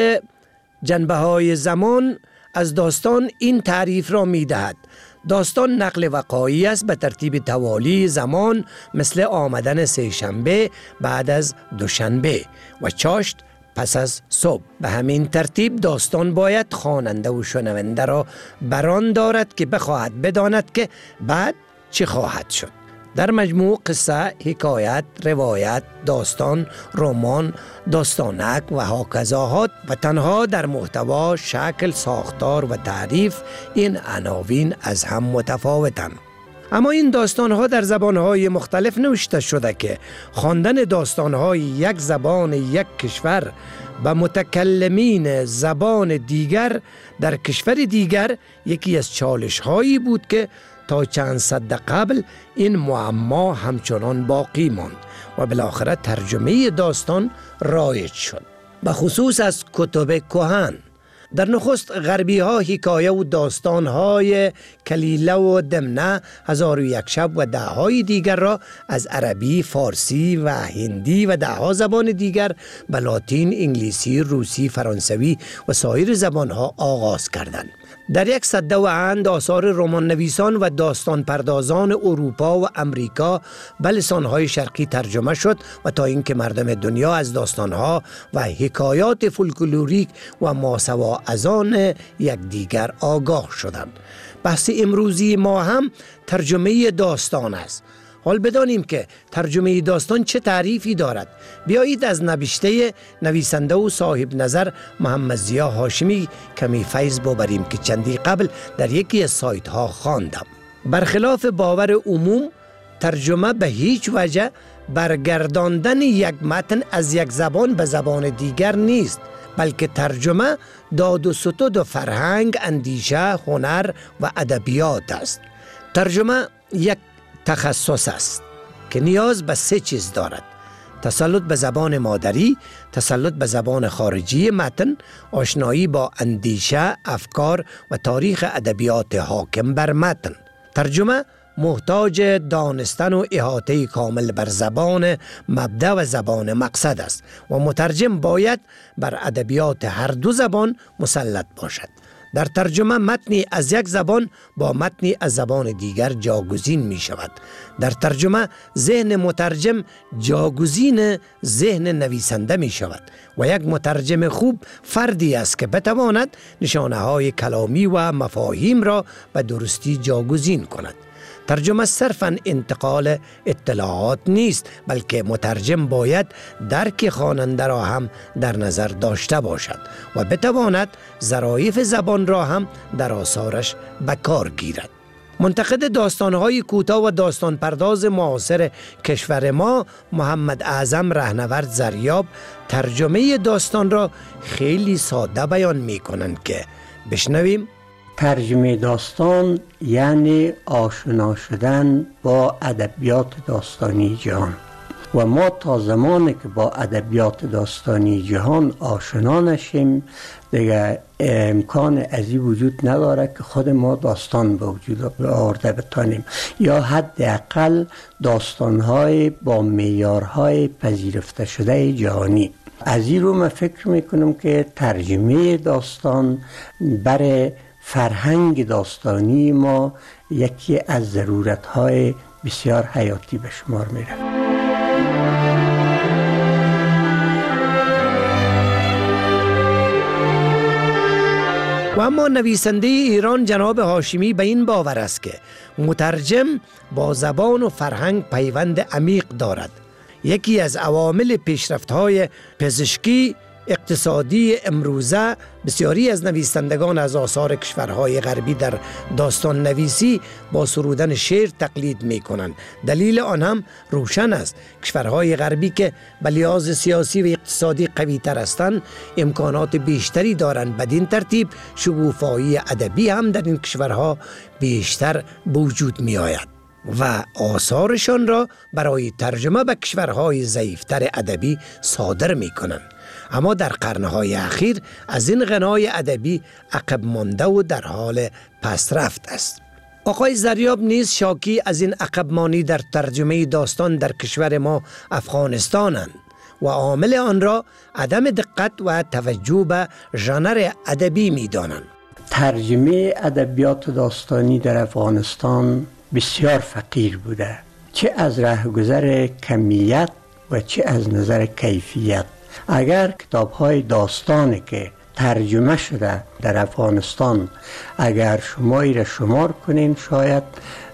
جنبه های زمان از داستان این تعریف را می دهد: داستان نقل وقایعی است به ترتیب توالی زمان، مثل آمدن سه‌شنبه بعد از دوشنبه و چاشت پس از صبح. به همین ترتیب داستان باید خواننده و شنونده را بران دارد که بخواهد بداند که بعد چه خواهد شد. در مجموع قصه، حکایت، روایت، داستان، رمان، داستانک و هاکذاهات و تنها در محتوا، شکل، ساختار و تعریف این عناوین از هم متفاوتند. اما این داستانها در زبانهای مختلف نوشته شده که خواندن داستانهای یک زبان یک کشور به متکلمین زبان دیگر در کشور دیگر یکی از چالش‌هایی بود که تا چند صد قبل این معما همچنان باقی ماند و بالاخره ترجمه داستان رایج شد، به خصوص از کتب کهن. در نخست غربی ها حکایه و داستان های کلیله و دمنه، 1001 شب و دههای دیگر را از عربی، فارسی و هندی و دهها زبان دیگر به لاتین، انگلیسی، روسی، فرانسوی و سایر زبان ها آغاز کردند. در یک سده و اند آثار رمان نویسان و داستان پردازان اروپا و امریکا به لسانهای شرقی ترجمه شد و تا اینکه مردم دنیا از داستانها و حکایات فولکلوریک و ماسوا از آن یکدیگر آگاه شدند. بحث امروزی ما هم ترجمه داستان است. حال بدانیم که ترجمه داستان چه تعریفی دارد. بیایید از نوشته نویسنده و صاحب نظر محمد ضیا هاشمی کمی فیض ببریم که چندی قبل در یکی از سایت ها خواندم. برخلاف باور عموم، ترجمه به هیچ وجه برگرداندن یک متن از یک زبان به زبان دیگر نیست، بلکه ترجمه داد و ستد فرهنگ، اندیشه، هنر و ادبیات است. ترجمه یک تخصص است که نیاز به 3 چیز دارد: تسلط به زبان مادری، تسلط به زبان خارجی متن، آشنایی با اندیشه، افکار و تاریخ ادبیات حاکم بر متن. ترجمه محتاج دانستن و احاطه کامل بر زبان مبدأ و زبان مقصد است و مترجم باید بر ادبیات هر دو زبان مسلط باشد. در ترجمه متنی از یک زبان با متنی از زبان دیگر جاگزین می شود. در ترجمه ذهن مترجم جاگزین ذهن نویسنده می شود و یک مترجم خوب فردی است که بتواند نشانه های کلامی و مفاهیم را به درستی جاگزین کند. ترجمه صرفاً انتقال اطلاعات نیست، بلکه مترجم باید درک خواننده را هم در نظر داشته باشد و بتواند ظرافت زبان را هم در آثارش به کار گیرد. منتقد داستان‌های کوتاه و داستان پرداز معاصر کشور ما محمد اعظم رهنورد زریاب ترجمه داستان را خیلی ساده بیان می‌کنند که بشنویم. ترجمه داستان یعنی آشنا شدن با ادبیات داستانی جهان و ما تا زمانی که با ادبیات داستانی جهان آشنا نشیم دیگه امکان ازی وجود نداره که خود ما داستان به وجود آورده بتانیم یا حداقل داستان‌های با معیارهای پذیرفته شده جهانی. از این رو من فکر میکنم که ترجمه داستان برای فرهنگ داستانی ما یکی از ضرورت‌های بسیار حیاتی به شمار میره. و اما نویسنده ایران جناب هاشمی به این باور است که مترجم با زبان و فرهنگ پیوند عمیق دارد. یکی از عوامل پیشرفت‌های پزشکی اقتصادی امروزه بسیاری از نویسندگان از آثار کشورهای غربی در داستان نویسی با سرودن شعر تقلید می کنند. دلیل آن هم روشن است. کشورهای غربی که به لحاظ سیاسی و اقتصادی قوی تر هستند امکانات بیشتری دارند. بدین ترتیب شکوفایی ادبی هم در این کشورها بیشتر وجود می آید و آثارشان را برای ترجمه به کشورهای ضعیفتر ادبی صادر می کنند. اما در قرنهای اخیر از این غنای ادبی عقب مانده و در حال پسرفت است. آقای زریاب نیز شاکی از این عقب مانی در ترجمه داستان در کشور ما افغانستانند و عامل آن را عدم دقت و توجه به ژانر ادبی می دانند. ترجمه ادبیات داستانی در افغانستان بسیار فقیر بوده، چه از رهگذر کمیت و چه از نظر کیفیت. اگر کتاب‌های داستانی که ترجمه شده در افغانستان اگر شماری را شمار کنین شاید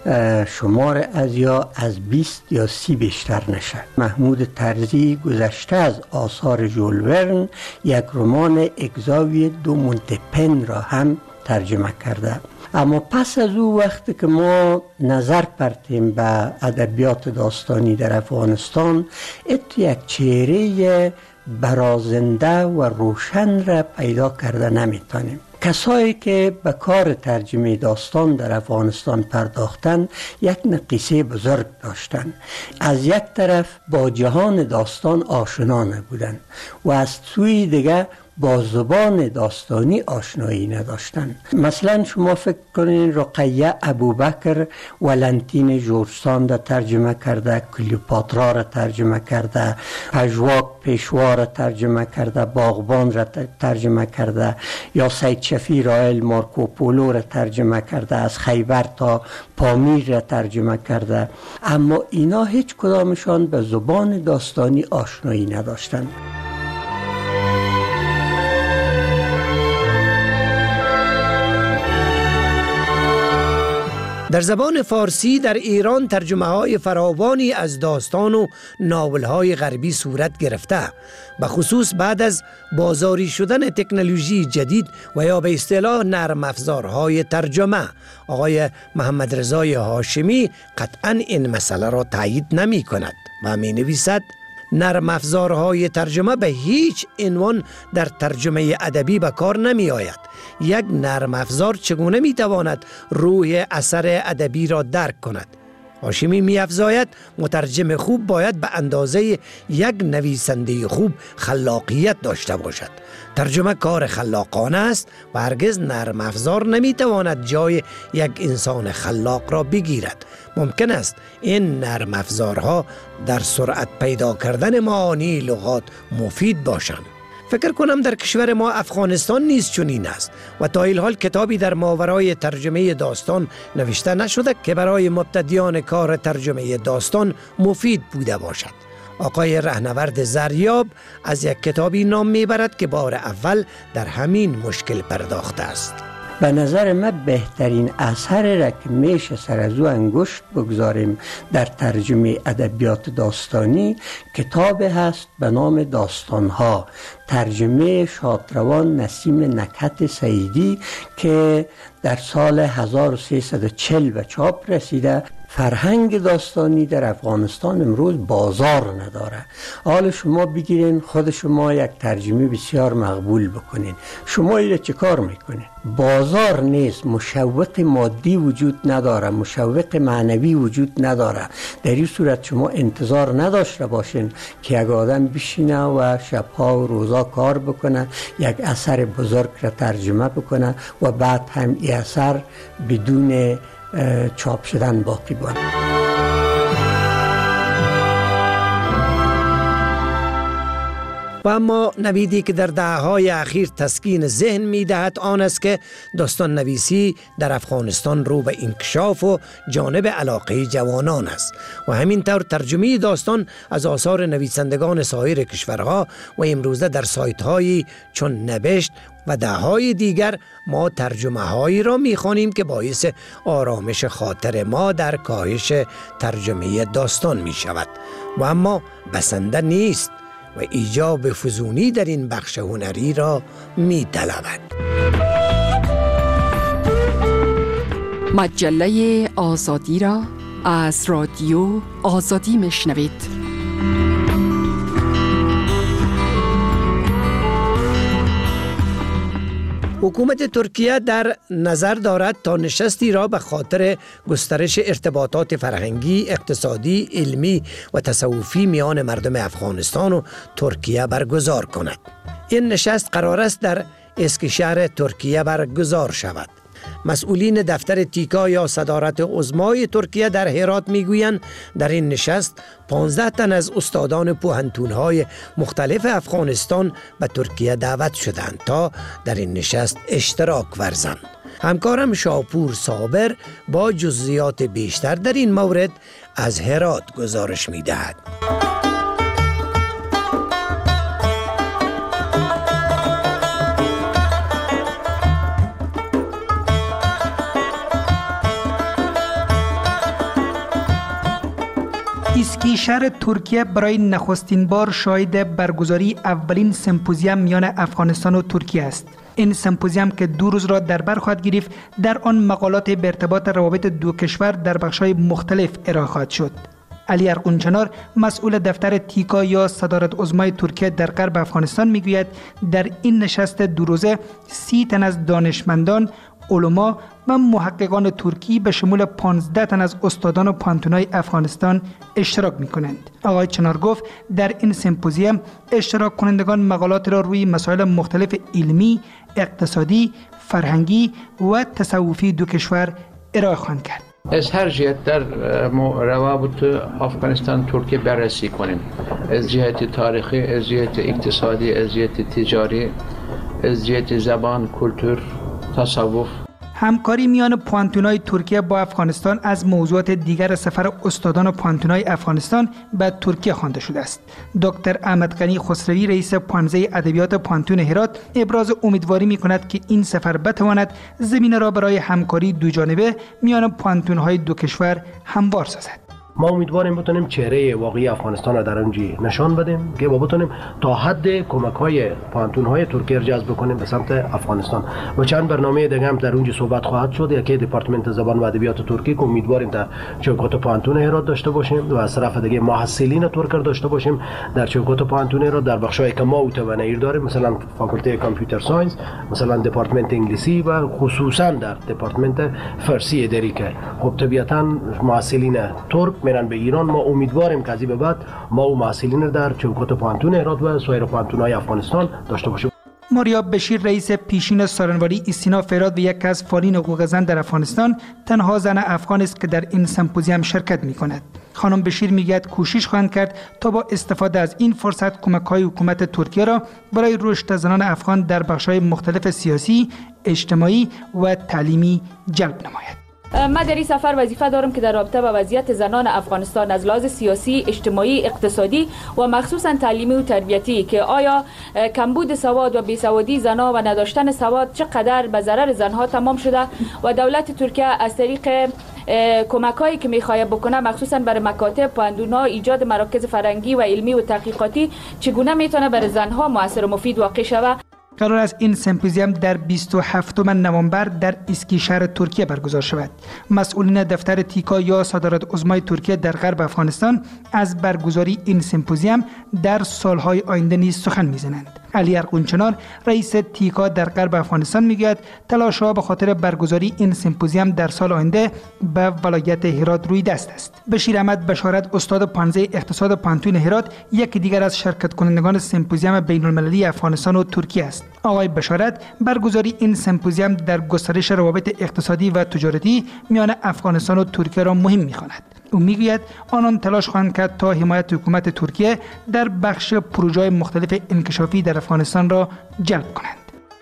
شمار از 20 یا 30 بیشتر نشه. محمود طرزی گذشته از آثار ژول ورن یک رمان اگزاوی دو مونتپن را هم ترجمه کرده. اما پس از او وقتی که ما نظر پرتیم به ادبیات داستانی در افغانستان ات یک چهره برازنده و روشن را پیدا کرده نمیتونیم. کسایی که به کار ترجمه داستان در افغانستان پرداختن یک نقیصه بزرگ داشتن. از یک طرف با جهان داستان آشنا نبودن و از سوی دیگه با زبان داستانی آشنایی نداشتن. مثلا شما فکر کنین رقیه ابوبکر ولنتین جورج ساند را ترجمه کرده، کلیوپاترا را ترجمه کرده، پژواک پیشوا را ترجمه کرده، باغبان را ترجمه کرده، یا سید شفیع رائل مارکوپولو را ترجمه کرده، از خیبر تا پامیر را ترجمه کرده. اما اینا هیچ کدامشان به زبان داستانی آشنایی نداشتند. در زبان فارسی در ایران ترجمه های فراوانی از داستان و ناول های غربی صورت گرفته، به خصوص بعد از بازاری شدن تکنولوژی جدید و یا به اصطلاح نرم افزارهای ترجمه. آقای محمد رضای هاشمی قطعا این مسئله را تایید نمی کند و می نویسد: نرم افزارهای ترجمه به هیچ عنوان در ترجمه ادبی به کار نمی آید. یک نرم افزار چگونه می تواند روح اثر ادبی را درک کند؟ هاشمی می افزاید مترجم خوب باید به اندازه یک نویسنده خوب خلاقیت داشته باشد. ترجمه کار خلاقانه است و هرگز نرم افزار نمی تواند جای یک انسان خلاق را بگیرد. ممکن است این نرم افزارها در سرعت پیدا کردن معانی لغات مفید باشند. فکر کنم در کشور ما افغانستان نیز چنین است و تا این حال کتابی در ماورای ترجمه داستان نوشته نشده که برای مبتدیان کار ترجمه داستان مفید بوده باشد. آقای رهنورد زریاب از یک کتابی نام میبرد که بار اول در همین مشکل پرداخته است. به نظر من بهترین اثر را که میشه سر از او انگشت بگذاریم در ترجمه ادبیات داستانی کتاب هست به نام داستانها، ترجمه شادروان نسیم نکهت سعیدی که در سال 1340 به چاپ رسیده. فرهنگ داستانی در افغانستان امروز بازار نداره. حال شما بگیرین خود شما یک ترجمه بسیار مقبول بکنین، شما ایره چه کار میکنین؟ بازار نیست، مشوق مادی وجود نداره، مشوق معنوی وجود نداره. در این صورت شما انتظار نداشته باشین که یک آدم بشینه و شبها و روزا کار بکنه، یک اثر بزرگ را ترجمه بکنه و بعد هم این اثر بدون چاپ شدن باقی بماند. و اما نویدی که در دهه‌های اخیر تسکین ذهن می‌دهد آن است که داستان نویسی در افغانستان رو به انکشاف و جانب علاقه جوانان است و همینطور ترجمه داستان از آثار نویسندگان سایر کشورها و امروزه در سایت‌هایی چون نبشت و ده‌های دیگر ما ترجمه هایی را می‌خوانیم که باعث آرامش خاطر ما در کاهش ترجمه داستان می‌شود و اما بسنده نیست و ایجاب فزونی در این بخش هنری را می‌طلبد. مجله آزادی را از رادیو آزادی میشنوید. حکومت ترکیه در نظر دارد تا نشستی را به خاطر گسترش ارتباطات فرهنگی، اقتصادی، علمی و تصوفی میان مردم افغانستان و ترکیه برگزار کند. این نشست قرار است در اسکشهر ترکیه برگزار شود. مسئولین دفتر تیکا یا صدارت عظمای ترکیه در هرات میگویند در این نشست 15 تن از استادان پوهنتون‌های مختلف افغانستان به ترکیه دعوت شدند تا در این نشست اشتراک ورزند. همکارم شاپور صابر با جزئیات بیشتر در این مورد از هرات گزارش می‌دهد. اسکشهر ترکیه برای نخستین بار شاهد برگزاری اولین سمپوزیوم میان افغانستان و ترکیه است. این سمپوزیوم که 2 روز را در بر خواهد گرفت، در آن مقالات به ارتباط روابط دو کشور در بخش‌های مختلف ارائه خواهد شد. علی ارقونچنار مسئول دفتر تیکا یا صدارت عظمای ترکیه در غرب افغانستان میگوید در این نشست 2 روزه 30 تن از دانشمندان، علما و محققان ترکی به شمول 15 تن از استادان و پانتونای افغانستان اشتراک می‌کنند. آقای چنار گفت در این سمپوزیوم اشتراک کنندگان مقالات را روی مسائل مختلف علمی، اقتصادی، فرهنگی و تصوفی دو کشور ارائه خواهند کرد. از هر جهت در روابط افغانستان ترکیه بررسی کنیم، از جهت تاریخی، از جهت اقتصادی، از جهت تجاری، از جهت زبان، کلتور، تصوف. همکاری میان پوانتون‌های ترکیه با افغانستان از موضوعات دیگر سفر استادان پوانتون‌های افغانستان به ترکیه خوانده شده است. دکتر احمد غنی خسروی رئیس پانزه ادبیات پوانتون هرات ابراز امیدواری می‌کند که این سفر بتواند زمینه را برای همکاری دوجانبه میان پوانتون‌های دو کشور هموار سازد. ما امیدواریم بتونیم چهره واقعی افغانستان را در اونجا نشان بدیم که بتونیم تا حد کمک‌های پوانتون‌های ترکیه را جذب کنیم به سمت افغانستان و چند برنامه دیگه هم در اونجا صحبت خواهد شد. یکی دپارتمنت زبان و ادبیات ترکی که امیدواریم در چوکات پوانتون هرات داشته باشیم و از طرف دیگه محصلین ترک را داشته باشیم در چوکات پوانتون هرات در بخشایی که ما متونیر داریم، مثلا فاکولته کامپیوتر ساینس، مثلا دپارتمنت انگلیسی و خصوصا در دپارتمنت فارسی اداری که خب طبیعتاً محصلین ترک میرن به ایران. ما امیدواریم که از این به بعد ما و محصلین در چوکات پوانتون هرات و سایر پوانتون‌های افغانستان داشته باشیم. ماریا بشیر رئیس پیشین سارنواری استینا فراد و یک از فعالین حقوق زن در افغانستان تنها زن افغان است که در این سمپوزیوم شرکت می‌کند. خانم بشیر میگوید کوشش خواهند کرد تا با استفاده از این فرصت کمک‌های حکومت ترکیه را برای رشد زنان افغان در بخش‌های مختلف سیاسی، اجتماعی و تعلیمی جلب نماید. من در این سفر وظیفه دارم که در رابطه با وضعیت زنان افغانستان از لحاظ سیاسی، اجتماعی، اقتصادی و مخصوصا تعلیمی و تربیتی که آیا کمبود سواد و بیسوادی زنان و نداشتن سواد چقدر به ضرر زنها تمام شده و دولت ترکیه از طریق کمک‌هایی که می‌خواهد بکنه مخصوصا برای مکاتب، پوانتون‌ها، ایجاد مراکز فرهنگی و علمی و تحقیقاتی چگونه میتونه برای زنها موثر و مفید واقع شود. قرار است این سمپوزیوم در 27 نوامبر در اسکیشهر ترکیه برگزار شود. مسئولین دفتر تیکا یا صدارت عظمای ترکیه در غرب افغانستان از برگزاری این سمپوزیوم در سالهای آینده نیز سخن می‌زنند. علی ارغونچنار رئیس تیکا در غرب افغانستان میگوید تلاش‌ها به خاطر برگزاری این سمپوزیوم در سال آینده به ولایت هرات روی دست است. بشیر احمد بشارت استاد پانزه اقتصاد پوانتون هرات یکی دیگر از شرکت کنندگان سمپوزیوم بین‌المللی افغانستان و ترکیه است. آقای بشارت برگزاری این سمپوزیوم در گسترش روابط اقتصادی و تجارتی میان افغانستان و ترکیه را مهم می‌خواند. او میگوید آنان تلاش خواهند کرد تا حمایت حکومت ترکیه در بخش پروژه‌های مختلف انکشافی در افغانستان را جلب کنند.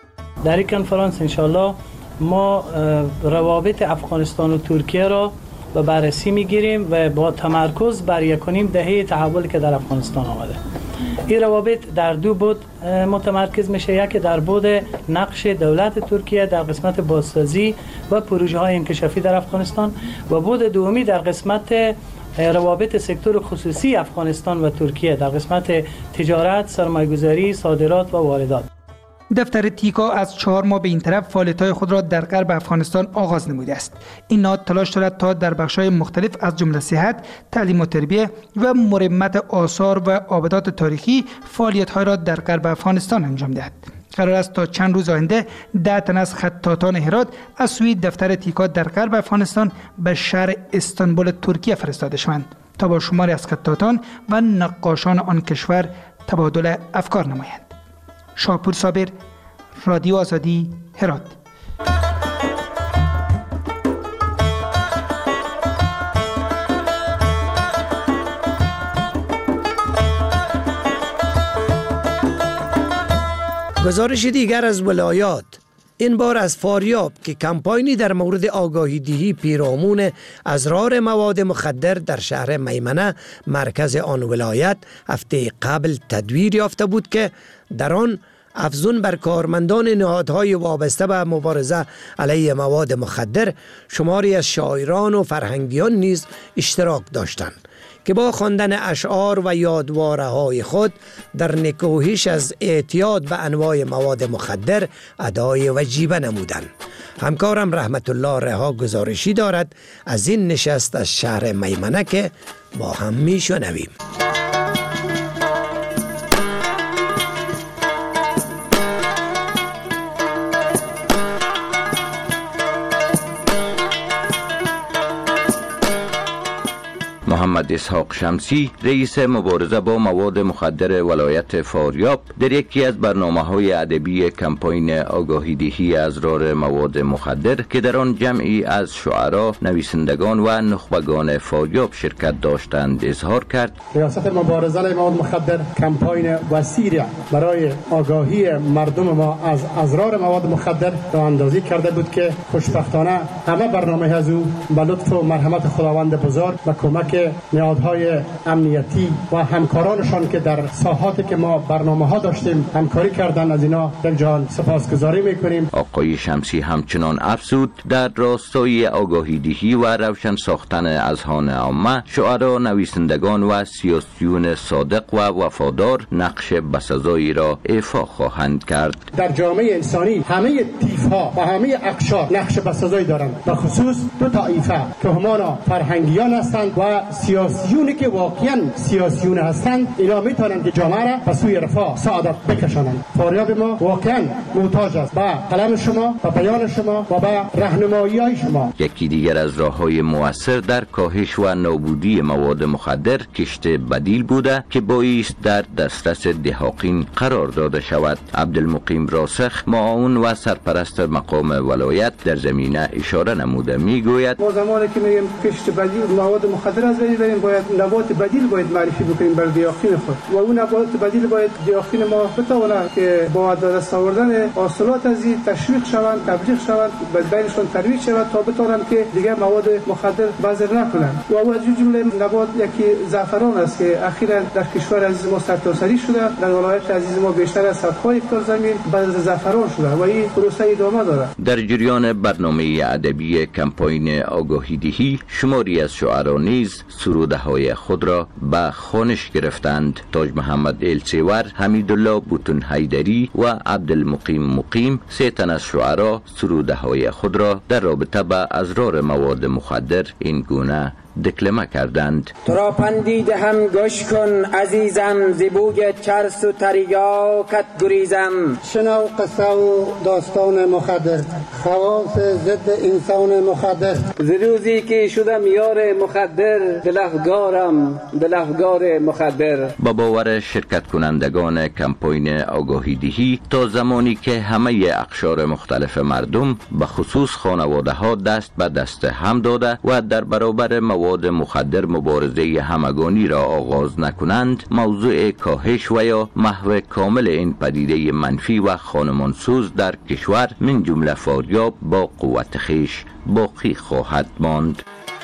در این کنفرانس انشالله ما روابط افغانستان و ترکیه را به بررسی میگیریم و با تمرکز بر یکونیم دهه تحول که در افغانستان آمده. این روابط در دو بود متمرکز میشه، یکی در بود نقش دولت ترکیه در قسمت بازسازی و پروژه های انکشافی در افغانستان و بود دومی در قسمت روابط سکتور خصوصی افغانستان و ترکیه در قسمت تجارت، سرمایه‌گذاری، صادرات و واردات. دفتر تیکا از 4 ماه به این طرف فعالیت‌های خود را در غرب افغانستان آغاز نموده است. این نهاد تلاش دارد تا در بخش‌های مختلف از جمله صحت، تعلیم و تربیت و مرمت آثار و آبادات تاریخی فعالیت‌های را در غرب افغانستان انجام دهد. قرار است تا چند روز آینده 10 تن از خطاطان هرات از سوی دفتر تیکا در غرب افغانستان به شهر استانبول ترکیه فرستاده شوند تا با شماری از خطاطان و نقاشان آن کشور تبادل افکار نمایند. شاپور صابر، رادیو آزادی، هرات. گزارش دیگر از ولایات، این بار از فاریاب که کمپاینی در مورد آگاهی دهی پیرامون اضرار مواد مخدر در شهر میمنه مرکز آن ولایت هفته قبل تدویر یافته بود که در آن افزون بر کارمندان نهادهای وابسته به مبارزه علیه مواد مخدر شماری از شاعران و فرهنگیان نیز اشتراک داشتند که با خواندن اشعار و یادواره‌های خود در نکوهش از اعتیاد به انواع مواد مخدر ادای وجیبه نمودند. همکارم رحمت الله رها گزارشی دارد از این نشست از شهر میمنه که با هم میشنویم. محمد محمد اسحاق شمسی، رئیس مبارزه با مواد مخدر ولایت فاریاب، در یکی از برنامه‌های ادبی کمپین آگاهی دهی از ضرر مواد مخدر که در آن جمعی از شعرا، نویسندگان و نخبگان فاریاب شرکت داشتند اظهار کرد: ریاست مبارزه علیه مواد مخدر کمپین وسیع برای آگاهی مردم ما از اضرار مواد مخدر راه اندازی کرده بود که خوشبختانه همه برنامه از او به لطف و مرحمت خداوند بزرگ و کمک نهادهای امنیتی و همکارانشان که در ساحاتی که ما برنامه‌ها داشتیم همکاری کردن، از اینا یک جان سپاسگزاری میکنیم. آقای شمسی همچنان افزود در راستای آگاهی دهی و روشن ساختن اذهان عامه، شعرا، نویسندگان و سیاسیون صادق و وفادار نقش بسزایی را ایفا خواهند کرد. در جامعه انسانی همه طیف‌ها و همه اقشار نقش بسزایی دارند، به خصوص دو طایفه که همانا فرهنگیان هستند و سیاسیونی که واقعا سیاسیون هستند. اینا میتونند که جامعه را به سوی رفاه سعادت بکشانند. فاریاب ما واقعا محتاج است به قلم شما، به بیان شما و به راهنمایی شما. یکی دیگر از راه‌های مؤثر در کاهش و نابودی مواد مخدر کشت بدیل بوده که بایست در دسترس دهاقین قرار داده شود. عبدالمقیم راسخ، معاون و سرپرست مقام ولایت، در زمینه اشاره نموده میگوید: ما زمانی که میگیم کشت بدیل مواد مخدر از بین بریم، باید نبات بدیل باید معرفی بکنیم بر دهاقین خود و اون نبات بدیل باید دهاقین ما بتواند که با دست آوردن حاصلات از این تشویق شوند، تبلیغ شوند، بینشون ترویج شود تا بتوانند که دیگه مواد مخدر بازار نکنند. و از جمله نبات یکی زعفران است که اخیراً در کشور عزیز ما سرتاسری شده. در ولایت عزیز ما بیشتر از 100 هکتار زمین بذر زعفران شده و این پروسه ادامه دارد. در جریان برنامه ادبی کمپین آگاهی دهی، شماری از شعرا نیز سروده‌های خود را به خوانش گرفتند. تاج محمد السیور، حمیدالله بوتون حیدری و عبدالمقیم مقیم، سه تن از شعرا سروده‌های خود را در رابطه با اضرار مواد مخدر این گونه دکلمه کردند: تو را پندیده هم گوش کن عزیزم، زبوی چرس و تریاکت گریزم. شنو قصه و داستان مخدر، خواص ضد انسان مخدر. ز روزی که شدم یار مخدر، دلافگار مخدر. با باور شرکت کنندگان کمپین آگاهی دهی، تا زمانی که همه اقشار مختلف مردم به خصوص خانواده ها دست به دست هم داده و در برابر مواد مخدر مبارزه همگانی را آغاز نکنند، موضوع کاهش و یا محو کامل این پدیده منفی و خانمانسوز در کشور من جمله فاریاب با قوت خویش باقی خواهد ماند.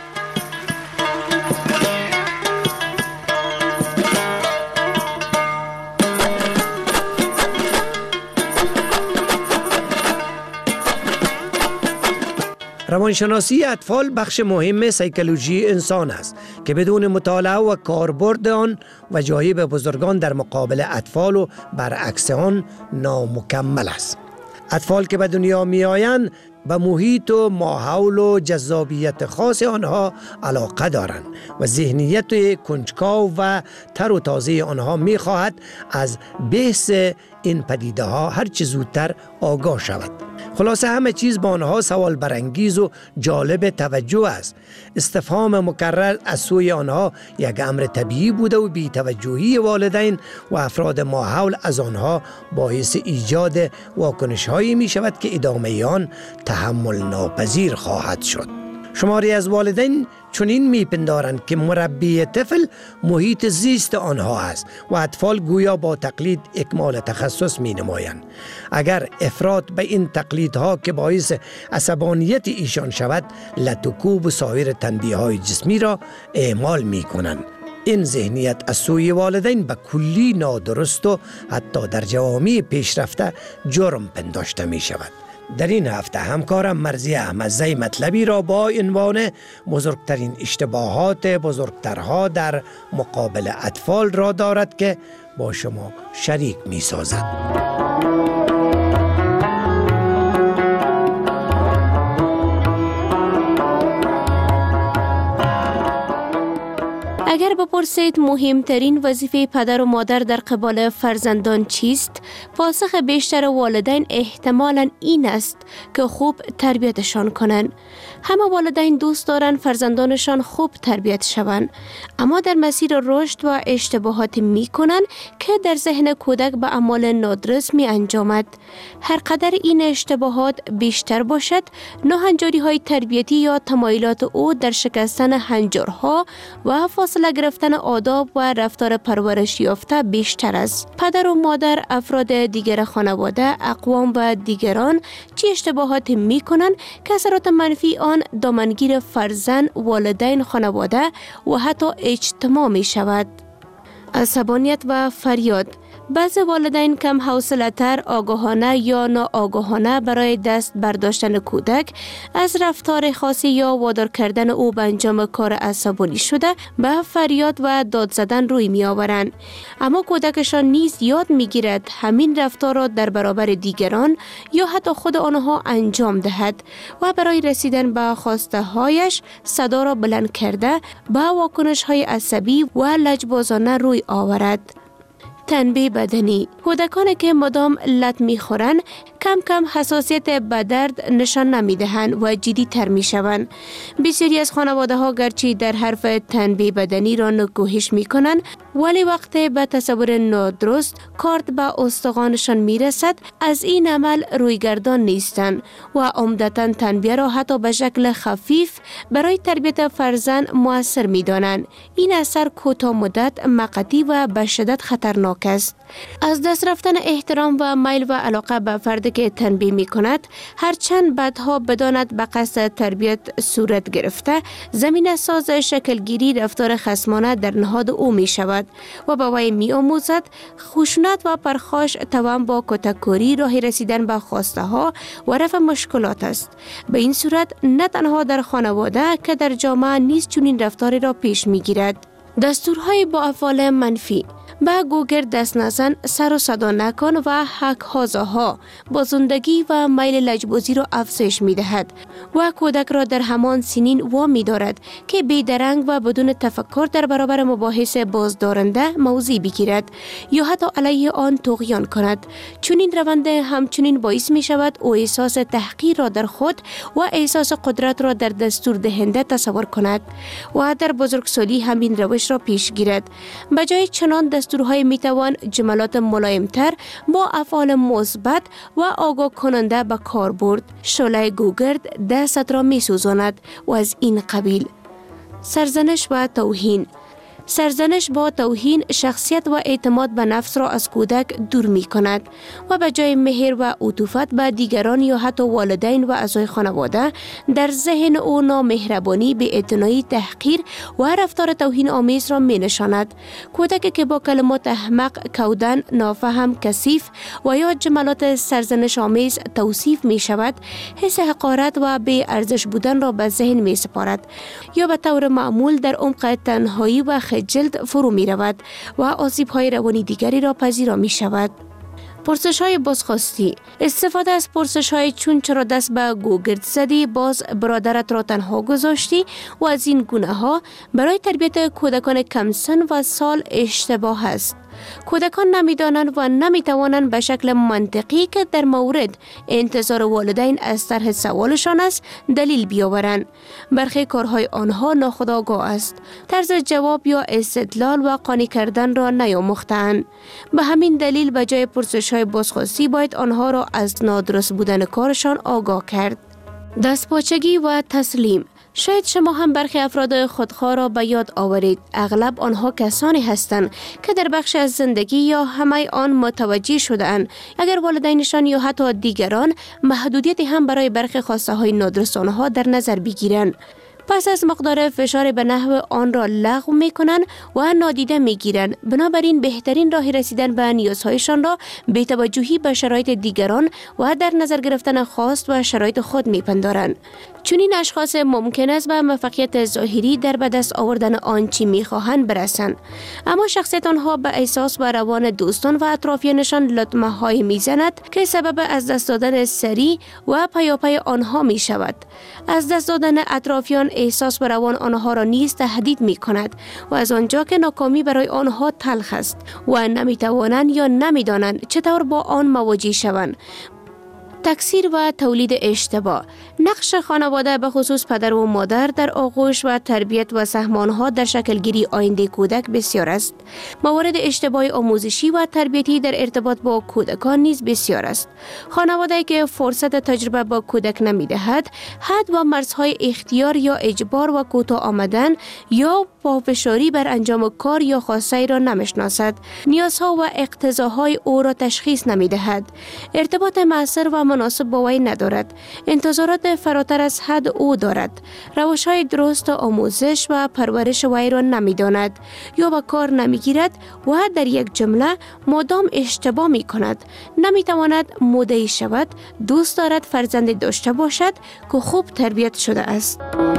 روانشناسی اطفال بخش مهم سیکولوژی انسان است که بدون مطالعه و کاربرد آن و جایب بزرگان در مقابل اطفال و برعکس آن نامکمل است. اطفال که به دنیا می آیند به محیط و ماحول و جذابیت خاص آنها علاقه دارند و ذهنیت کنجکاو و تر و تازه آنها می خواهد از بحث این پدیده ها هر چه زودتر آگاه شود. خلاصه همه چیز با آنها سوال برانگیز و جالب توجه است. استفهام مکرر از سوی آنها یک امر طبیعی بوده و بی توجهی والدین و افراد ماحول از آنها باعث ایجاد واکنش هایی می شود که ادامه آن تحمل ناپذیر خواهد شد. شماری از والدین چنین میپندارند که مربی طفل محیط زیست آنها است و اطفال گویا با تقلید اکمال تخصص می نمایند. اگر افراط به این تقلیدها که باعث عصبانیت ایشان شود، لطکوب و سایر تنبیه های جسمی را اعمال می کنند. این ذهنیت از سوی والدین به کلی نادرست و حتی در جوامع پیشرفته جرم پنداشته می شود. در این هفته همکارم مرزی احمدزی مطلبی را با عنوان بزرگترین اشتباهات بزرگترها در مقابل اطفال را دارد که با شما شریک می سازد. اگر بپرسید مهمترین وظیفه پدر و مادر در قبال فرزندان چیست؟ پاسخ بیشتر والدین احتمالاً این است که خوب تربیتشان کنند. همه والدین دوست دارند فرزندانشان خوب تربیت شوند، اما در مسیر رشد و اشتباهات می کنند که در ذهن کودک به اعمال نادرست می انجامد. هر قدر این اشتباهات بیشتر باشد، ناهنجاری های تربیتی یا تمایلات او در شکستن هنجارها و فاصله گرفتن آداب و رفتار پرورش یافته بیشتر است. پدر و مادر، افراد دیگر خانواده، اقوام و دیگران چه اشتباهات می کنند که اثرات منفی آن دامنگیر فرزند، والدین، خانواده و حتی اجتماع می شود. عصبانیت و فریاد. بعضی والدین کم حوصله‌تر، آگاهانه یا ناآگاهانه برای دست برداشتن کودک از رفتار خاصی یا وادار کردن او به انجام کار عصبانی شده به فریاد و داد زدن روی می آورند. اما کودکشان نیز یاد می گیرد همین رفتار را در برابر دیگران یا حتی خود آنها انجام دهد و برای رسیدن به خواسته هایش صدا را بلند کرده به واکنش های عصبی و لجبازانه روی آورد. تنبیه بدنی. کودکانی که مدام لط می‌خورند کم کم حساسیت به درد نشان نمی‌دهند و جدی تر می‌شوند. بسیاری از خانواده‌ها گرچه در حرف تنبیه بدنی را نکوهش می‌کنند، ولی وقتی به تصور نادرست کارت به استخوانشان می‌رسد از این عمل رویگردان نیستند و عمدتاً تنبیه را حتی به شکل خفیف برای تربیت فرزند مؤثر می‌دانند. این اثر کوتاه مدت، موقتی و به شدت خطرناک است. از دست رفتن احترام و میل و علاقه به فردی که تنبیه می کند، هرچند بعدها بداند به قصد تربیت صورت گرفته، زمین ساز شکلگیری رفتار خصمانه در نهاد او می شود و به وی می آموزد خشونت و پرخاش توأم با کتککاری راه رسیدن به خواسته ها و رفع مشکلات است. به این صورت نه تنها در خانواده که در جامعه نیز چنین رفتاری را پیش می گیرد. دستورهای با افعال منفی. به گوگر دست نزن، سر و صدا نکن و حق هازاها بازندگی و میل لجبازی را افزایش می دهد و کودک را در همان سنین وامی دارد که بیدرنگ و بدون تفکر در برابر مباحث بازدارنده موضع بگیرد یا حتی علیه آن طغیان کند. چون این روند همچنین باعث می شود او احساس تحقیر را در خود و احساس قدرت را در دستور دهنده تصور کند و در بزرگسالی همین روش را پیش گیرد. بجای چنان دستورهای میتوان جملات ملایمتر با افعال مثبت و آگاه کننده به کار برد. شعله گوگرد دست را میسوزاند و از این قبیل. سرزنش و توهین. سرزنش با توهین شخصیت و اعتماد به نفس را از کودک دور می کند و به جای مهر و عطوفت به دیگران یا حتی والدین و اعضای خانواده در ذهن او نامهربانی، بی‌اعتنایی، تحقیر و رفتار توهین آمیز را می نشاند. کودکی که با کلمات احمق، کودن، نافهم، کثیف و یا جملات سرزنش آمیز توصیف می شود، حس حقارت و بی ارزش بودن را به ذهن می سپارد یا به طور معمول در عمق تنهایی و جلد فرو می رود و آسیب های روانی دیگری را پذیرا می شود. پرسش های بازخواستی. استفاده از پرسش های چون چرا دست به گوگرد زدی، باز برادرت را تنها گذاشتی و از این گونه ها برای تربیت کودکان کم سن و سال اشتباه است. کودکان نمیدانند و نمیتوانند به شکل منطقی که در مورد انتظار والدین از طرح سوالشان است دلیل بیاورند. برخی کارهای آنها ناخودآگاه است. طرز جواب یا استدلال و قانع کردن را نیاموخته‌اند. به همین دلیل به جای پرسش‌های بازخواستی باید آنها را از نادرست بودن کارشان آگاه کرد. دستپاچگی و تسلیم. شاید شما هم برخی افراد خودخواه را به یاد آورید. اغلب آنها کسانی هستند که در بخش از زندگی یا همه آن متوجه شده‌اند اگر والدینشان یا حتی دیگران محدودیتی هم برای برخی خواسته های نادرست آنها در نظر بگیرند، پس از مقدار فشار به نحو آن را لغو می کنند و نادیده می گیرند. بنابراین بهترین راه رسیدن به نیازهایشان را بی توجهی به شرایط دیگران و در نظر گرفتن خواست و شرایط خود می پندارند. چون این اشخاص ممکن است به موفقیت ظاهری در به دست آوردن آنچه می‌خواهند برسند، اما شخصیت آنها به احساس و روان دوستان و اطرافیانشان لطمه‌هایی می‌زند که سبب از دست دادن سریع و پیاپی آنها می‌شود. از دست دادن اطرافیان احساس به روان آنها را نیز تهدید می کند و از آنجا که ناکامی برای آنها تلخ است و نمی توانند یا نمی دانند چطور با آن مواجه شوند. تکثیر و تولید اشتباه. نقش خانواده به خصوص پدر و مادر در آغوش و تربیت و سهمانها در شکلگیری آینده کودک بسیار است. موارد اشتباه آموزشی و تربیتی در ارتباط با کودکان نیز بسیار است. خانواده که فرصت تجربه با کودک نمی دهد، حد و مرزهای اختیار یا اجبار و کوتاه آمدن یا پافشاری بر انجام کار یا خواسته را نمیشناسد، نیازها و اقتضاهای او را تشخیص نمی دهد، ارتباط مؤثر و مناسب با وی ندارد، انتظارات فراتر از حد او دارد، روش‌های درست آموزش و پرورش وی را نمی‌داند یا به کار نمی‌گیرد و در یک جمله مدام اشتباه می‌کند، نمی‌تواند مدعی شود، دوست دارد فرزند داشته باشد که خوب تربیت شده است.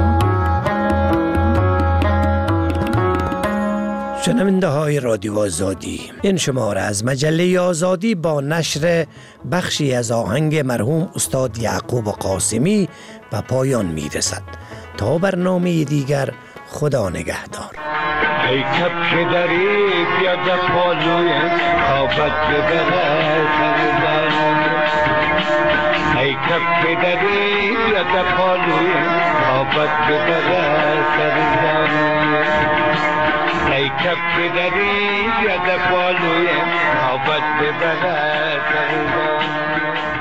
شنونده های رادیو آزادی، این شماره از مجله آزادی با نشر بخشی از آهنگ مرحوم استاد یعقوب قاسمی به پایان می رسد. تا برنامه دیگر، خدا نگهدار. ای کبک دری بیاد پالوی خوابت ببره سردان، ای کبک دری بیاد پالوی خوابت ببره سردان، ای کبک دری بیاد پالوی خوابت ببره سردان.